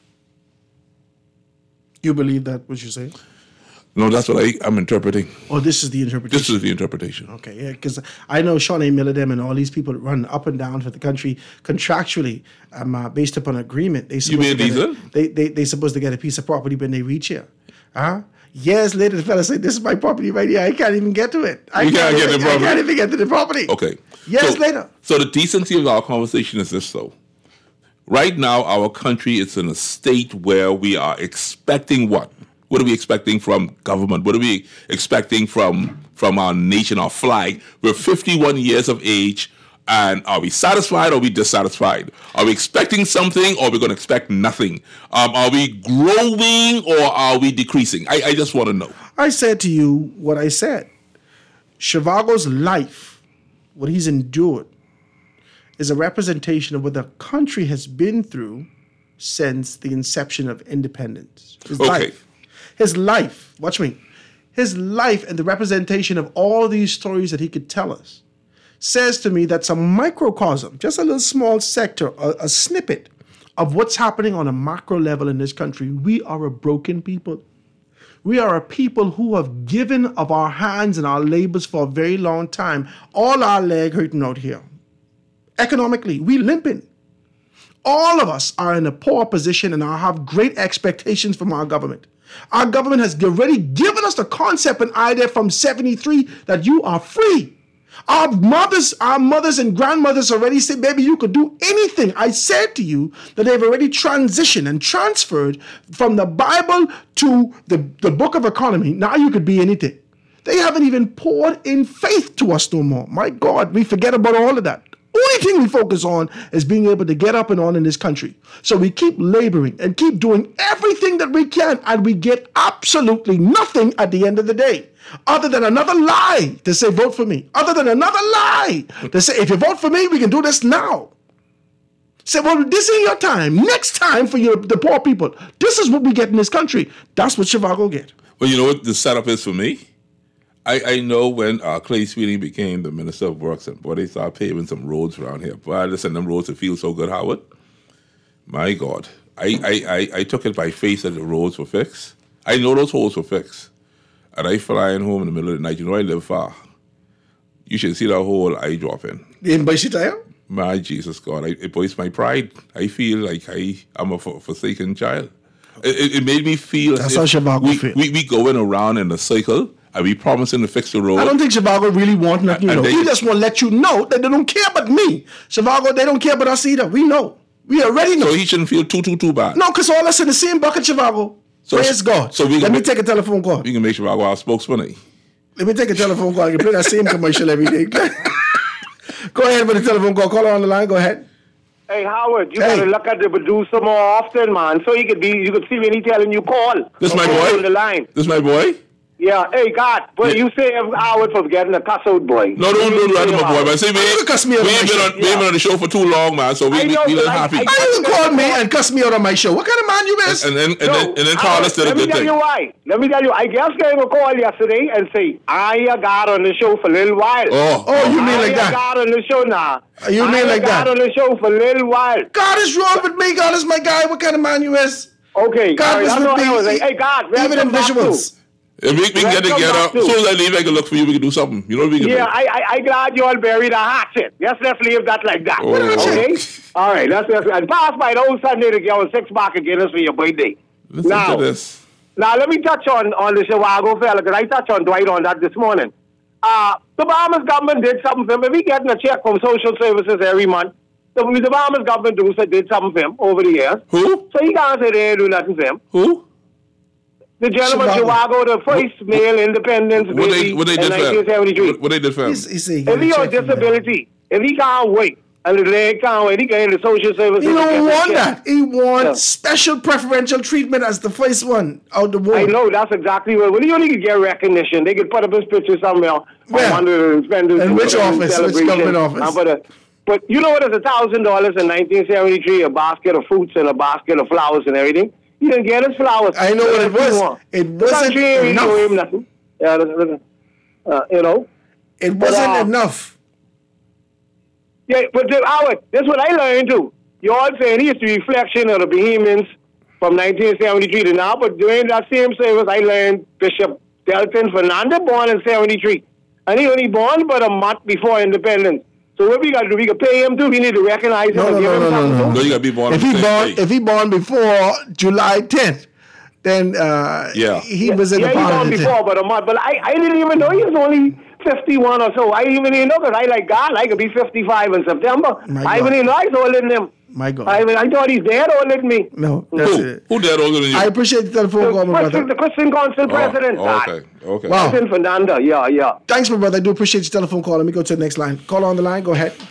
You believe that, what you say? No, that's what I'm interpreting. Oh, this is the interpretation? This is the interpretation. Okay, yeah, because I know Sean A. Miller them and all these people run up and down for the country contractually based upon agreement. They supposed to get a piece of property when they reach here. Years later, the fella said, this is my property right here. I can't even get to it. I can't even get to the property. Okay. Years later. So the decency of our conversation is this, though. Right now, our country is in a state where we are expecting what? What are we expecting from government? What are we expecting from our nation, our flag? We're 51 years of age, and are we satisfied or are we dissatisfied? Are we expecting something or are we going to expect nothing? Are we growing or are we decreasing? I just want to know. I said to you what I said. Zhivago's life, what he's endured, is a representation of what the country has been through since the inception of independence. His life, watch me, his life and the representation of all these stories that he could tell us says to me that's a microcosm, just a little small sector, a snippet of what's happening on a macro level in this country. We are a broken people. We are a people who have given of our hands and our labors for a very long time. All our leg hurting out here. Economically, we limping. All of us are in a poor position and I have great expectations from our government. Our government has already given us the concept and idea from 73 that you are free. Our mothers and grandmothers already said, baby, you could do anything. I said to you that they've already transitioned and transferred from the Bible to the book of economy. Now you could be anything. They haven't even poured in faith to us no more. My God, we forget about all of that. Only thing we focus on is being able to get up and on in this country. So we keep laboring and keep doing everything that we can, and we get absolutely nothing at the end of the day, other than another lie to say, vote for me. Other than another lie to say, if you vote for me, we can do this now. Say, well, this ain't your time. Next time for the poor people. This is what we get in this country. That's what Zhivago get. Well, you know what the setup is for me? I know when Clay Sweeting became the Minister of Works, and boy, they started paving some roads around here. Boy, listen, them roads that feel so good, Howard. My God. I took it by faith that the roads were fixed. I know those holes were fixed. And I flying home in the middle of the night. You know I live far. You should see that hole I drop in. In Baishitaya? My Jesus God, it boils my pride. I feel like I'm a forsaken child. It made me feel that's how Zhivago feel. We going around in a circle and we promising to fix the road. I don't think Zhivago really want nothing, you know. He just want to let you know that they don't care about me. Zhivago, they don't care about us either. We know. We already know. So he shouldn't feel too bad. No, because all us in the same bucket, Zhivago. So, praise God. So let me take a telephone call. We can make Zhivago our spokesman. Let me take a telephone call. I can play that same commercial every day. Go ahead with the telephone call. Call her on the line. Go ahead. Hey, Howard, you gotta look at the producer more often, man. So you could see when he telling you call. This my boy? On the line. This my boy? Yeah, hey, God, but you say Howard for getting a cuss out boy. No, don't my boy. But see, we ain't been on the show for too long, man. So we little happy. I you call me and cuss me out on my show. What kind of man you is? And then call us to the good thing. Let me tell you, I guess gave a call yesterday and say, I got on the show for a little while. Oh, you mean like that? I got on the show now. You mean like that? I got on the show for a little while. God is wrong with me. God is my guy. What kind of man you is? Okay. God is with me. Hey, God. Even in visuals. If we can get together, as soon as I leave, I can look for you. We can do something. You know what we can do? Yeah, I glad you all buried a hatchet. Let's leave that like that. Okay? All right, and pass by the old Sunday to get a 6-pack of Guinness for your birthday. Listen to this. Now, let me touch on the Zhivago fella, because I touched on Dwight on that this morning. The Bahamas government did something for him. If he getting a check from social services every month, the Bahamas government did something for him over the years. Who? So he can't say they didn't do nothing for him. Who? The gentleman Zhivago, the first male independence baby in 1973. What they did for him? If he on disability, if he can't wait, and the leg can't wait, he can in the social services. He don't want that. He wants special preferential treatment as the first one out the world. I know, that's exactly what. Well, he only could get recognition. They could put up his picture somewhere. Where? In which office? Which government office? But you know what is $1,000 in 1973? A basket of fruits and a basket of flowers and everything. He didn't get his flowers. I know what it was. It wasn't enough. You know. It wasn't enough. Yeah, but Howard, this is what I learned too. You all saying he's the reflection of the Bohemians from 1973 to now, but during that same service, I learned Bishop Delton Fernandez born in 73. And he only born but a month before independence. So what we got to do? We can pay him too. We need to recognize him and give him something. No, you got to be born. If he born before July 10th, then he was in the parliament. He born before, but a month. But I didn't even know he was only 51 or so. I didn't even know because I like God. I could be 55 in September. I didn't even know I was older than him. My God. I thought he's dead older than me. No, that's it. Who dead older than you? I appreciate the telephone call, my brother. The Christian Council president. Okay. Wow. Christian Fernandez, yeah. Thanks, my brother. I do appreciate your telephone call. Let me go to the next line. Call on the line. Go ahead.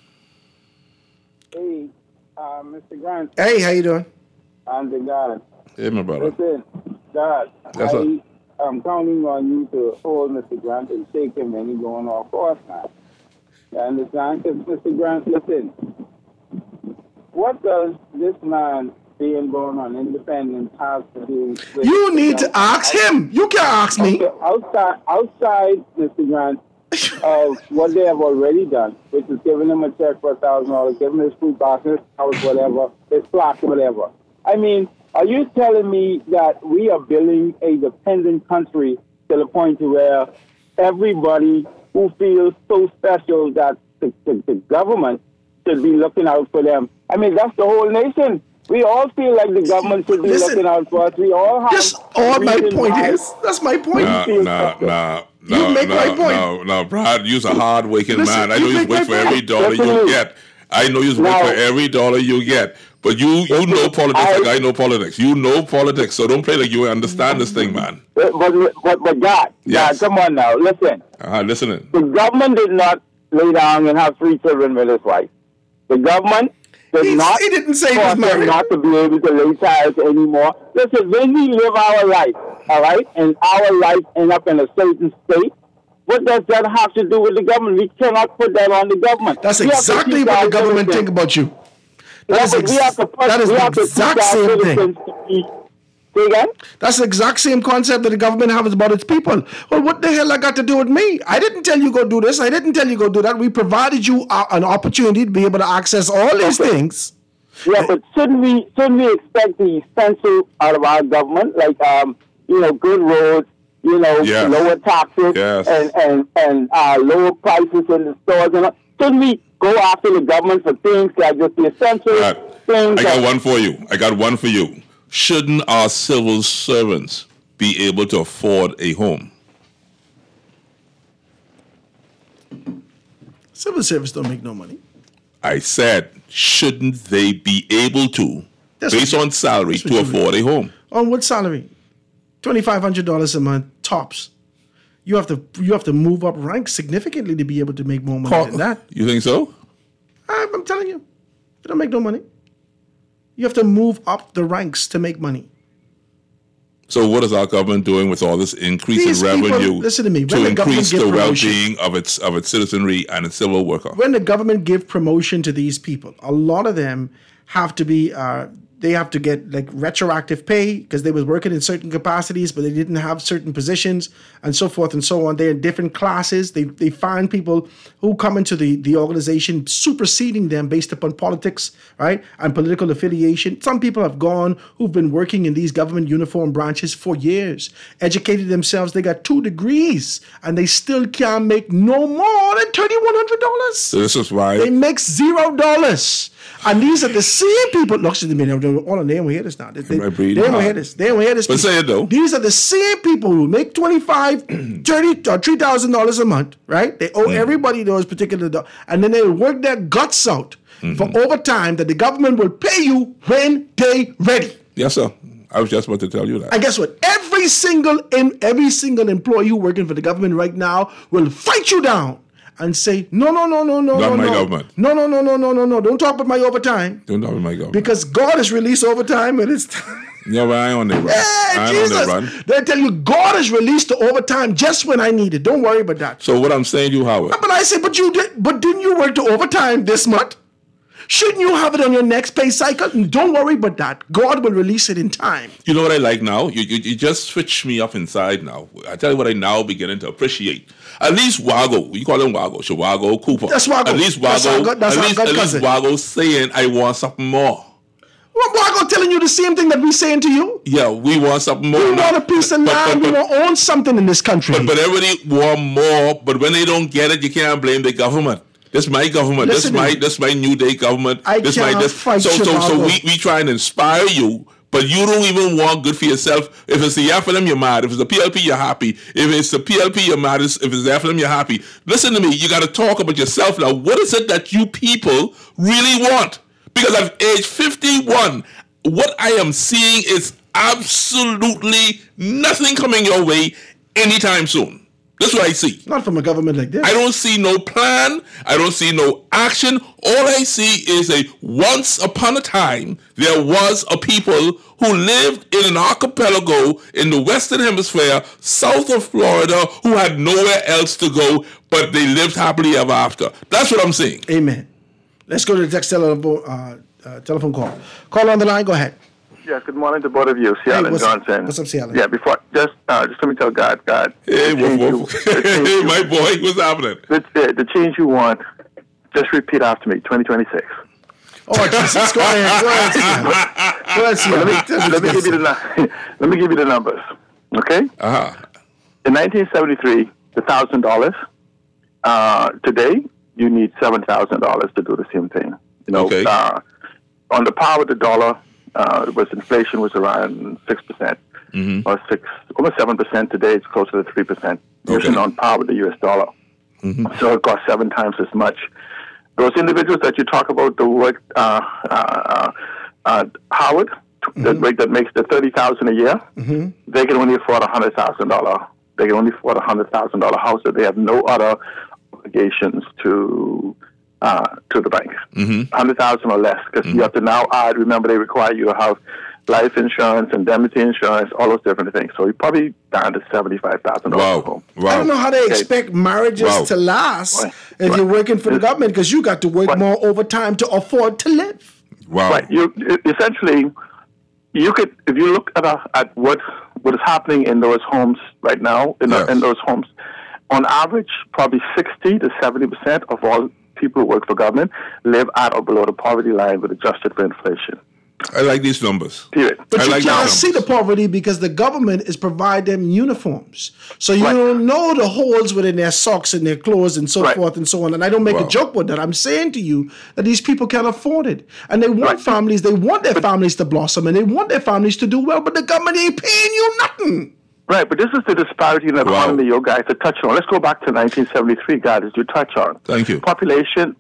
Hey, Mr. Grant. Hey, how you doing? I'm the God. Hey, my brother. Listen, God, yes, sir. I'm counting on you to hold Mr. Grant and shake him when he's going off course now. You understand? Because Mr. Grant, listen, what does this man being born on independence have to do with... You need to ask him. You can't ask me. Okay, outside, Mr. Grant, of what they have already done, which is giving him a check for $1,000, giving him his food basket, house, whatever, his plaque, whatever. I mean, are you telling me that we are building a dependent country to the point where everybody who feels so special that the government should be looking out for them? I mean, that's the whole nation. We all feel like the government should be looking out for us. We all have... my point is... That's my point. No, Brad, you're a hard-working man. I know you work for every dollar you get. I know you work for every dollar you get. But you know politics like I know politics. You know politics, so don't play like you understand this thing, man. But God, come on now, listen. Listening. The government did not lay down and have 3 children with his wife. The government he didn't say he was married. Not to be able to lay ties anymore. Listen, when we live our life, all right, and our life end up in a certain state, what does that have to do with the government? We cannot put that on the government. That's exactly what the government think about you. That is the exact same thing. Say again? That's the exact same concept that the government has about its people. Well, what the hell that got to do with me? I didn't tell you go do this. I didn't tell you go do that. We provided you an opportunity to be able to access all these things. Yeah, but shouldn't we expect the essential out of our government, like good roads, lower taxes, and lower prices in the stores, and shouldn't we go after the government for things like just the essential things? I got one for you. Shouldn't our civil servants be able to afford a home? Civil service don't make no money. I said, shouldn't they be able to, based on salary, to afford a home? On what salary? $2,500 a month, tops. You have to move up ranks significantly to be able to make more money than that. You think so? I'm telling you. They don't make no money. You have to move up the ranks to make money. So what is our government doing with all this increase in revenue listen to me, to increase the well-being of its citizenry and its civil worker? When the government give promotion to these people, a lot of them have to be they have to get like retroactive pay because they was working in certain capacities, but they didn't have certain positions and so forth and so on. They're in different classes. They find people who come into the organization superseding them based upon politics, right, and political affiliation. Some people have gone who've been working in these government uniform branches for years, educated themselves. They got 2 degrees and they still can't make no more than $3,100. So this is why they make $0. And these are the same people. Look, they won't hear this now. They won't hear this. They won't hear this. But say it though. These are the same people who make $25,000, $30,000 or $3,000 a month, right? They owe everybody those particular, and then they work their guts out for overtime that the government will pay you when they ready. Yes, sir. I was just about to tell you that. And guess what? Every single employee working for the government right now will fight you down and say, no. Not my government. No. Don't talk about my overtime. Don't talk about my government. Because God has released overtime when it's time. Yeah, but I ain't on that run. Hey, Jesus. They tell you God has released the overtime just when I need it. Don't worry about that. So what I'm saying to you, Howard. But I say, but didn't you work the overtime this month? Shouldn't you have it on your next pay cycle? Don't worry about that. God will release it in time. You know what I like now? You just switch me up inside now. I tell you what I now beginning to appreciate. At least Wago, you call him Wago, Shawago, Cooper. That's Wago. At least Wago, at least Wago saying, I want something more. Well, Wago telling you the same thing that we saying to you. Yeah, we want something more. We want a piece of land. We want to own something in this country. But everybody want more. But when they don't get it, you can't blame the government. This is my government. This is my New Day government. So we try and inspire you, but you don't even want good for yourself. If it's the FLM, you're mad. If it's the PLP, you're happy. If it's the PLP, you're mad. If it's the FLM, you're happy. Listen to me. You got to talk about yourself now. What is it that you people really want? Because at age 51, what I am seeing is absolutely nothing coming your way anytime soon. That's what I see. Not from a government like this. I don't see no plan. I don't see no action. All I see is a once upon a time, there was a people who lived in an archipelago in the Western Hemisphere, south of Florida, who had nowhere else to go, but they lived happily ever after. That's what I'm saying. Amen. Let's go to the next telephone call. Call on the line. Go ahead. Yeah, good morning to both of you, Cialan Johnson. What's up, Cialan? Yeah, before just let me tell God. Hey, hey, my boy, what's happening? The change you want, just repeat after me. 2026. Oh, Jesus, go ahead, Cialan. Let me give you the numbers. Okay. In 1973, the $1,000. Today, you need $7,000 to do the same thing. You know, on the par with the dollar. Inflation was around 6%, or almost 7%. Today it's closer to 3%. It's on par with the U.S. dollar. So it costs 7 times as much. Those individuals that you talk about, the work, Howard, that makes the $30,000 a year, they can only afford $100,000. They can only afford $100,000 house. So they have no other obligations to the bank, Mm-hmm. 100,000 or less, because you have to now add. Remember, they require you to have life insurance, indemnity insurance, all those different things. So you're probably down to $75,000. Wow. I don't know how they expect marriages to last if you're working for the government, because you got to work more overtime to afford to live. Wow. Right. You essentially, you could, if you look at what is happening in those homes right now, in those homes, on average, probably 60 to 70% of all people who work for government live at or below the poverty line with adjusted for inflation. I like these numbers. Period. But I you like can't these see the poverty because the government is providing them uniforms. So you don't know the holes within their socks and their clothes and so forth and so on. And I don't make a joke with that. I'm saying to you that these people can't afford it. And they want families, they want their families to blossom and they want their families to do well, but the government ain't paying you nothing. Right, but this is the disparity in the economy your guys are touching on. Let's go back to 1973, guys, as you touch on. Thank you. The population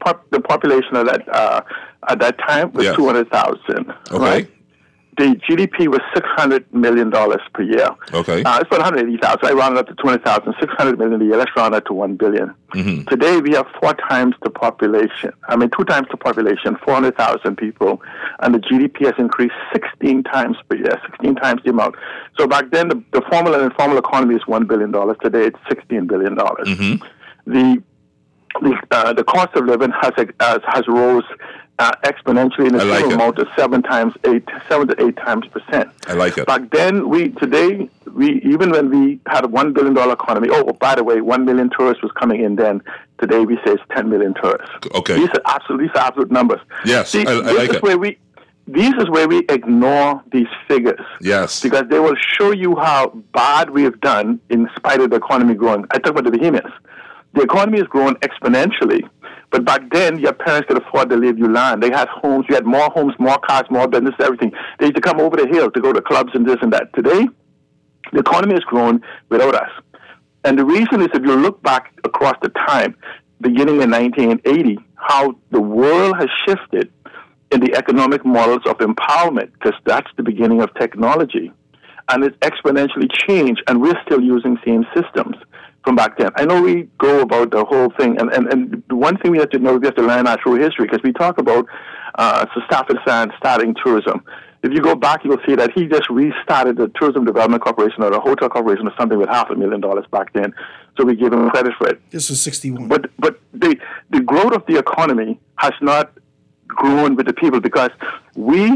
at that time was 200,000. Okay. Right? The GDP was $600 million per year. Okay. It's about 180,000. I rounded up to 200,000. 600 million a year. Let's round up to 1 billion. Mm-hmm. Today we have 4 times the population. 2 times the population, 400,000 people, and the GDP has increased 16 times per year, 16 times the amount. So back then, the formal and informal economy is $1 billion. Today it's $16 billion. Mm-hmm. The cost of living has rose exponentially in a single amount of 7 to 8 times percent. I like it. Back then, even when we had a $1 billion economy, by the way, 1 million tourists was coming in then. Today we say it's 10 million tourists. Okay. These are absolute numbers. Yes, See, I like it. This is where we ignore these figures. Yes. Because they will show you how bad we have done in spite of the economy growing. I talk about the Bahamians. The economy has grown exponentially, but back then your parents could afford to leave you land. They had homes. You had more homes, more cars, more business, everything. They used to come over the hill to go to clubs and this and that. Today, the economy has grown without us. And the reason is if you look back across the time, beginning in 1980, how the world has shifted in the economic models of empowerment, because that's the beginning of technology. And it's exponentially changed, and we're still using same systems from back then. I know we go about the whole thing, and the one thing we have to know, we have to learn our true history, because we talk about Stafford Sands starting tourism. If you go back, you'll see that he just restarted the Tourism Development Corporation or the Hotel Corporation or something with $500,000 back then, so we give him credit for it. This was 61. But the growth of the economy has not grown with the people, because we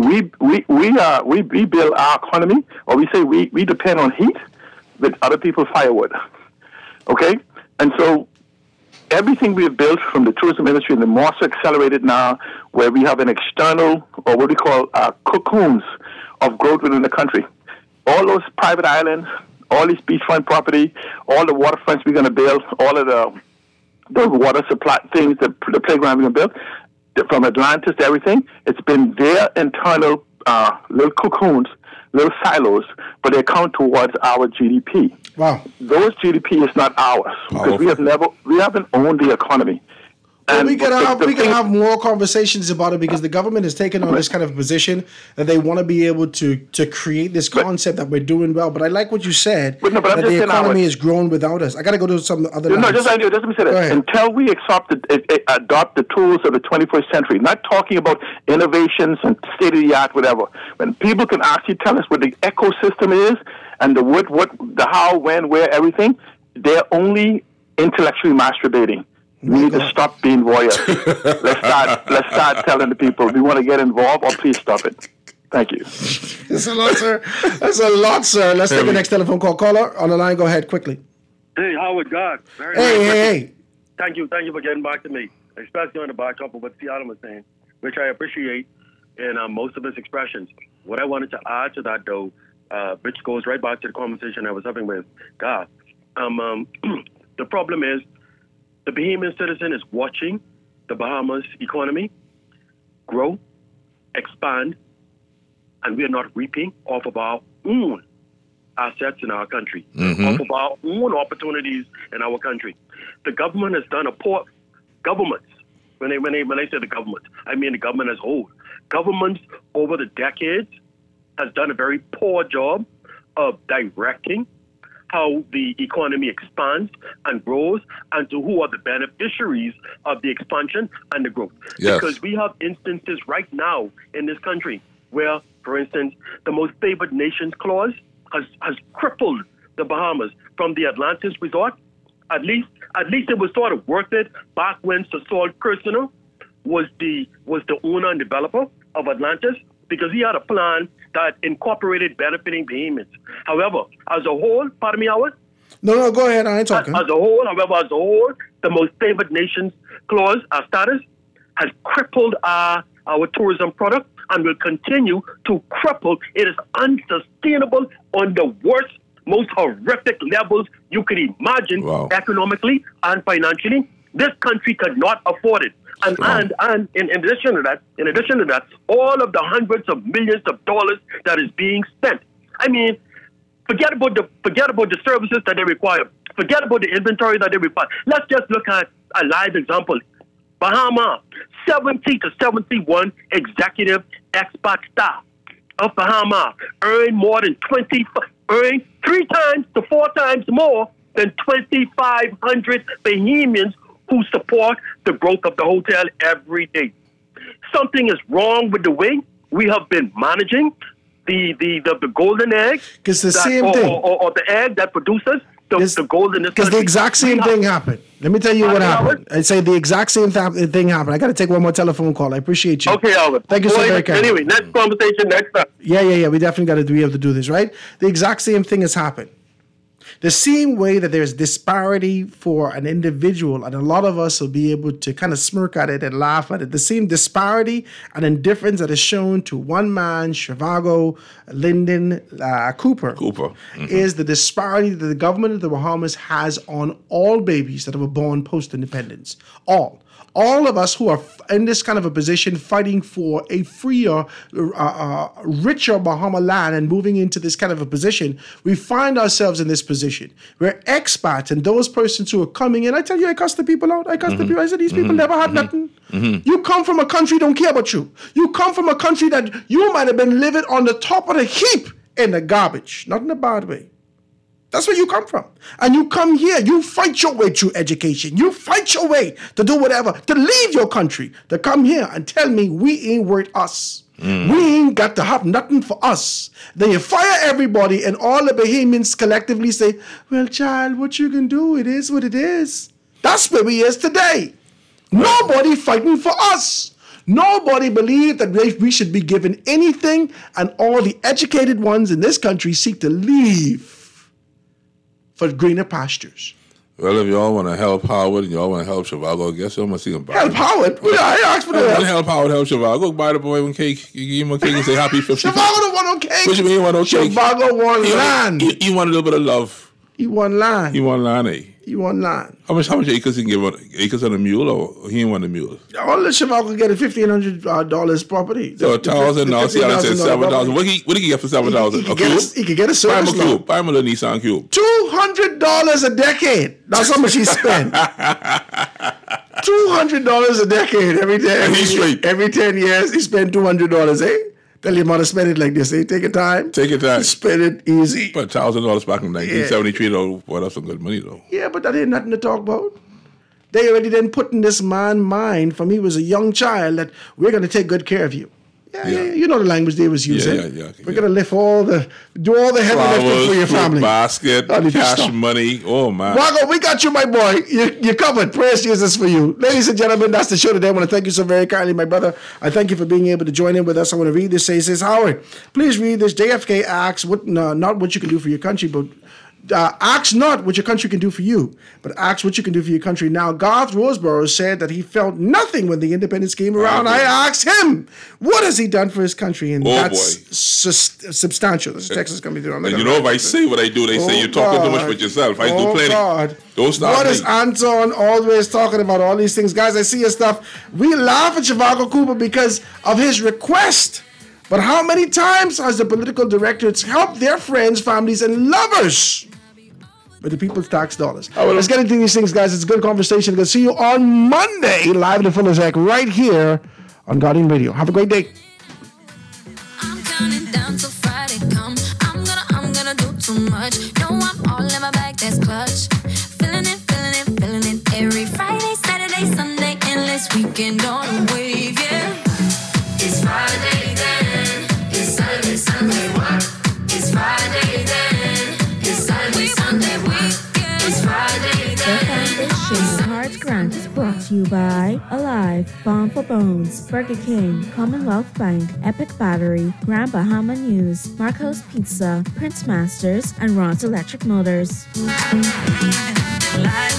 build our economy, or we say we depend on heat with other people's firewood. Okay? And so everything we have built from the tourism industry, and the more so accelerated now, where we have an external, or what we call cocoons of growth within the country. All those private islands, all these beachfront property, all the waterfronts we're going to build, all of the water supply things, the playground we're going to build, from Atlantis to everything, it's been their internal little cocoons, little silos, but they count towards our GDP. Wow. Those GDP is not ours, because we haven't owned the economy. Well, we can have more conversations about it, because the government has taken on this kind of position that they want to be able to create this concept that we're doing well. But I like what you said, that the economy has grown without us. I got to go to some other lines. Just let me say that. Until we adopt the tools of the 21st century, not talking about innovations and state-of-the-art, whatever. When people can actually tell us what the ecosystem is and the the how, when, where, everything, they're only intellectually masturbating. We need to stop being voyeurs. Let's start telling the people we want to get involved, or please stop it. Thank you. That's a lot, sir. That's a lot, sir. Let's take the next telephone call. Caller on the line. Go ahead quickly. Hey, Howard God. Hey. Thank you for getting back to me, especially on the back up of what Seattle was saying, which I appreciate in most of his expressions. What I wanted to add to that, though, which goes right back to the conversation I was having with God. The problem is, the Bahamian citizen is watching the Bahamas economy grow, expand, and we are not reaping off of our own assets in our country, off of our own opportunities in our country. The government has done a poor governments. When I say the government, I mean the government as a whole. Governments over the decades has done a very poor job of directing how the economy expands and grows, and to who are the beneficiaries of the expansion and the growth. Yes. Because we have instances right now in this country where, for instance, the most favored nations clause has crippled the Bahamas from the Atlantis resort. At least it was sort of worth it back when Sir Saul Kirshner was the owner and developer of Atlantis, because he had a plan that incorporated benefiting Bahamians. However, as a whole, pardon me, Howard? No, go ahead. I ain't talking. As a whole, the most favored nations clause, our status, has crippled our tourism product and will continue to cripple. It is unsustainable on the worst, most horrific levels you can imagine, economically and financially. This country could not afford it. And in addition to that, all of the hundreds of millions of dollars that is being spent. I mean, forget about the services that they require. Forget about the inventory that they require. Let's just look at a live example. Bahama, 70 to 71 executive expat staff of Bahama earn 3 times to 4 times more than 2,500 Bahamians who support the growth of the hotel every day. Something is wrong with the way we have been managing the golden egg. Because the same thing. Or the egg that produces the golden. Because the exact same thing happened. Let me tell you what happened. I say the exact same thing happened. I got to take one more telephone call. I appreciate you. Okay, Albert. Thank you so very much. Anyway, next conversation next time. Yeah. We definitely got to be able to do this, right? The exact same thing has happened. The same way that there's disparity for an individual, and a lot of us will be able to kind of smirk at it and laugh at it, the same disparity and indifference that is shown to one man, Zhivago Lyndon Cooper, is the disparity that the government of the Bahamas has on all babies that were born post-independence. All of us who are in this kind of a position fighting for a freer, richer Bahama land and moving into this kind of a position, we find ourselves in this position. We're expats, and those persons who are coming in, I tell you, I cuss the people out. I said, these people never had nothing. You come from a country don't care about you. You come from a country that you might have been living on the top of the heap in the garbage, not in a bad way. That's where you come from. And you come here, you fight your way through education. You fight your way to do whatever, to leave your country, to come here and tell me we ain't worth us. We ain't got to have nothing for us. Then you fire everybody and all the Bahamians collectively say, well, child, what you can do, it is what it is. That's where we is today. Nobody fighting for us. Nobody believed that we should be given anything, and all the educated ones in this country seek to leave for greener pastures. Well, if y'all want to help Howard and y'all want to help Zhivago, I guess y'all must see him buy Help Howard? I asked for that. Help Howard, help Zhivago. Buy the boy one cake. You give him a cake and say happy 50th. Zhivago don't want no cake. What you mean he want no cake? Zhivago want land. He want a little bit of love. He want land. He want land, eh? He want land. How much acres he can give on acres on a mule, or he ain't want a mule? All the Zhivago get a $1,500 property. So 1,000 now. See, I said 7,000. What did he get for 7,000? He could get a service loan. Buy him a little Nissan Cube. $200 a decade. That's how much he spent. $200 a decade every day. And he's straight. Every 10 years, he spent $200. Eh? Tell your mother spend it like this. Eh? Take your time. Spend it easy. But $1,000 back in 1973, though. Boy, that's some good money, though. Yeah, but that ain't nothing to talk about. They already then put in this man's mind from he was a young child that we're going to take good care of you. Yeah. You know the language they was using. We're going to do all the heavy lifting for your family. Basket, cash money. Oh, man. Wago, we got you, my boy. You're covered. Praise Jesus for you. Ladies and gentlemen, that's the show today. I want to thank you so very kindly, my brother. I thank you for being able to join in with us. I want to read this. It says, Howard, please read this. JFK asks, not what you can do for your country, but ask not what your country can do for you, but ask what you can do for your country. Now, Garth Roseborough said that he felt nothing when the independence came around. I asked him, what has he done for his country? And that's substantial. This text is going to be doing. And you know, if I say what I do, they say you're talking too much with yourself. I do plenty. God. Don't stop What is Anton always talking about all these things? Guys, I see your stuff. We laugh at Zhivago Cooper because of his request. But how many times has the political directorates helped their friends, families, and lovers with the people's tax dollars? Let's get into these things, guys. It's a good conversation. We'll see you on Monday, live in the full effect, right here on Guardian Radio. Have a great day. I'm counting down till Friday come. I'm gonna do too much. No, I'm all in my weekend on a wave, yeah. It's Friday then, it's Saturday, Sunday, what? It's Friday then, it's Saturday, Sunday, what? It's Friday then. The Foundation Heart Grant is brought to you by Alive, Bomb for Bones, Burger King, Commonwealth Bank, Epic Battery, Grand Bahama News, Marco's Pizza, Prince Masters, and Ron's Electric Motors. Light